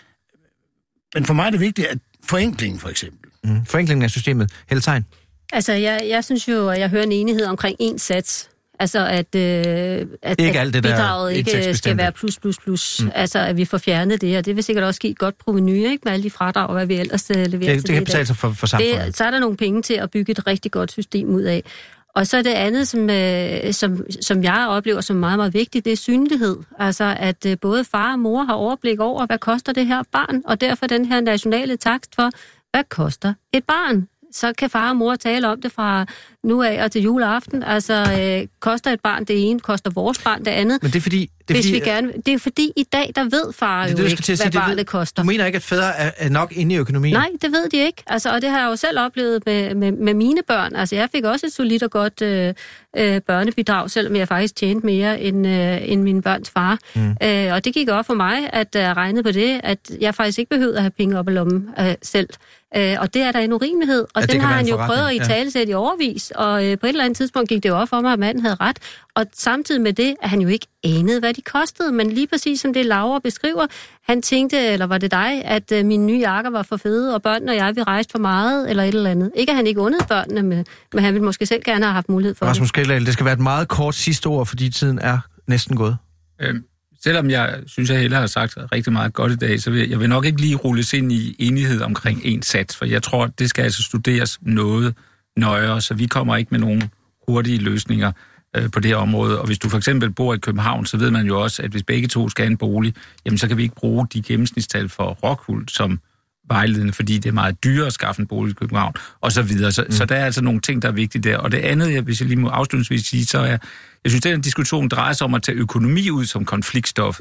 men for mig er det vigtigt, at forenklingen for eksempel. Mm. Forenklingen af systemet. Helle Thein. Altså, jeg, jeg synes jo, at jeg hører en enighed omkring én sats. Altså, at, øh, at, ikke alt det bidraget ikke skal være plus, plus, plus. Mm. Altså, at vi får fjernet det, og det vil sikkert også give et godt provenu, ikke? Med alle de fradrag, og hvad vi ellers uh, leverer det, til det. Det kan betale sig for, for samfundet. Det, så er der nogle penge til at bygge et rigtig godt system ud af. Og så er det andet, som, øh, som, som jeg oplever som meget, meget vigtigt, det er synlighed. Altså, at øh, både far og mor har overblik over, hvad koster det her barn, og derfor den her nationale takst for, hvad koster et barn? Så kan far og mor tale om det fra nu af og til juleaften. Altså, øh, koster et barn det ene, koster vores barn det andet. Men det er fordi... Det er, Hvis fordi, vi gerne, det er fordi, i dag, der ved far jo det, ikke, hvad sige, barnet ved, koster. Du mener ikke, at fædre er, er nok inde i økonomien? Nej, det ved de ikke. Altså, og det har jeg jo selv oplevet med, med, med mine børn. Altså, jeg fik også et solidt og godt øh, øh, børnebidrag, selvom jeg faktisk tjente mere end, øh, end min børns far. Mm. Øh, og det gik op for mig, at jeg øh, regnede på det, at jeg faktisk ikke behøvede at have penge op i lommen øh, selv. Øh, og det er der en urimelighed. Og ja, den har han jo prøvet at italesætte i overvis. Og øh, på et eller andet tidspunkt gik det jo op for mig, at manden havde ret. Og samtidig med det, at han jo ikke anede, hvad de kostede. Men lige præcis som det Laura beskriver, han tænkte, eller var det dig, at øh, mine nye jakker var for fede, og børnene og jeg, vi rejste for meget, eller et eller andet. Ikke at han ikke undede børnene, men, men han ville måske selv gerne have haft mulighed for Rasmus Geldal, det skal være et meget kort sidste ord, fordi tiden er næsten gået. Øhm, selvom jeg synes, jeg heller har sagt rigtig meget godt i dag, så vil jeg, jeg vil nok ikke lige rulles ind i enighed omkring en sats, for jeg tror, det skal altså studeres noget nøjere, så vi kommer ikke med nogen hurtige løsninger på det her område. Og hvis du for eksempel bor i København, så ved man jo også, at hvis begge to skal have en bolig, jamen så kan vi ikke bruge de gennemsnitstal for Rockwool som vejledende, fordi det er meget dyrere at skaffe en bolig i København, og så videre. Så, mm. så der er altså nogle ting, der er vigtige der. Og det andet, jeg, hvis jeg lige må afslutningsvis sige, så er, jeg synes, den diskussion drejer sig om at tage økonomi ud som konfliktstoffet.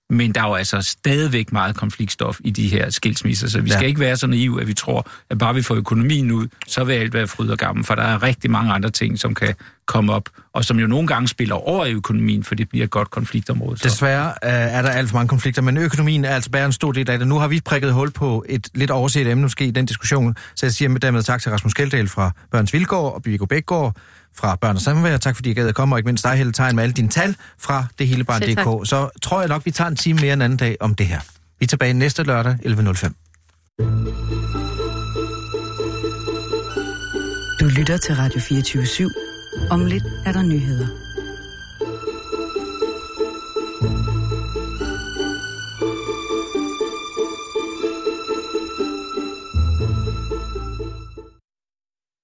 Men der er jo altså stadigvæk meget konfliktstof i de her skilsmisser, så vi ja. skal ikke være så naive, at vi tror, at bare vi får økonomien ud, så vil alt være fryd og gammel, for der er rigtig mange andre ting, som kan komme op, og som jo nogle gange spiller over i økonomien, for det bliver et godt konfliktområde. Så. Desværre øh, er der alt for mange konflikter, men økonomien er altså bare en stor del af det. Nu har vi prikket hul på et lidt overset emne måske i den diskussion, så jeg siger med dermed tak til Rasmus Kjeldahl fra Børns Vilkår og Viggo Bækgaard fra Børn og Samvær. Tak fordi I gad at komme, og ikke mindst dig, Helle Tegn, med alle dine tal fra det hele barn punktum d k. Så tror jeg nok, vi tager en time mere en anden dag om det her. Vi er tilbage næste lørdag elleve nul fem. Du lytter til Radio fireogtyve syv. Om lidt er der nyheder.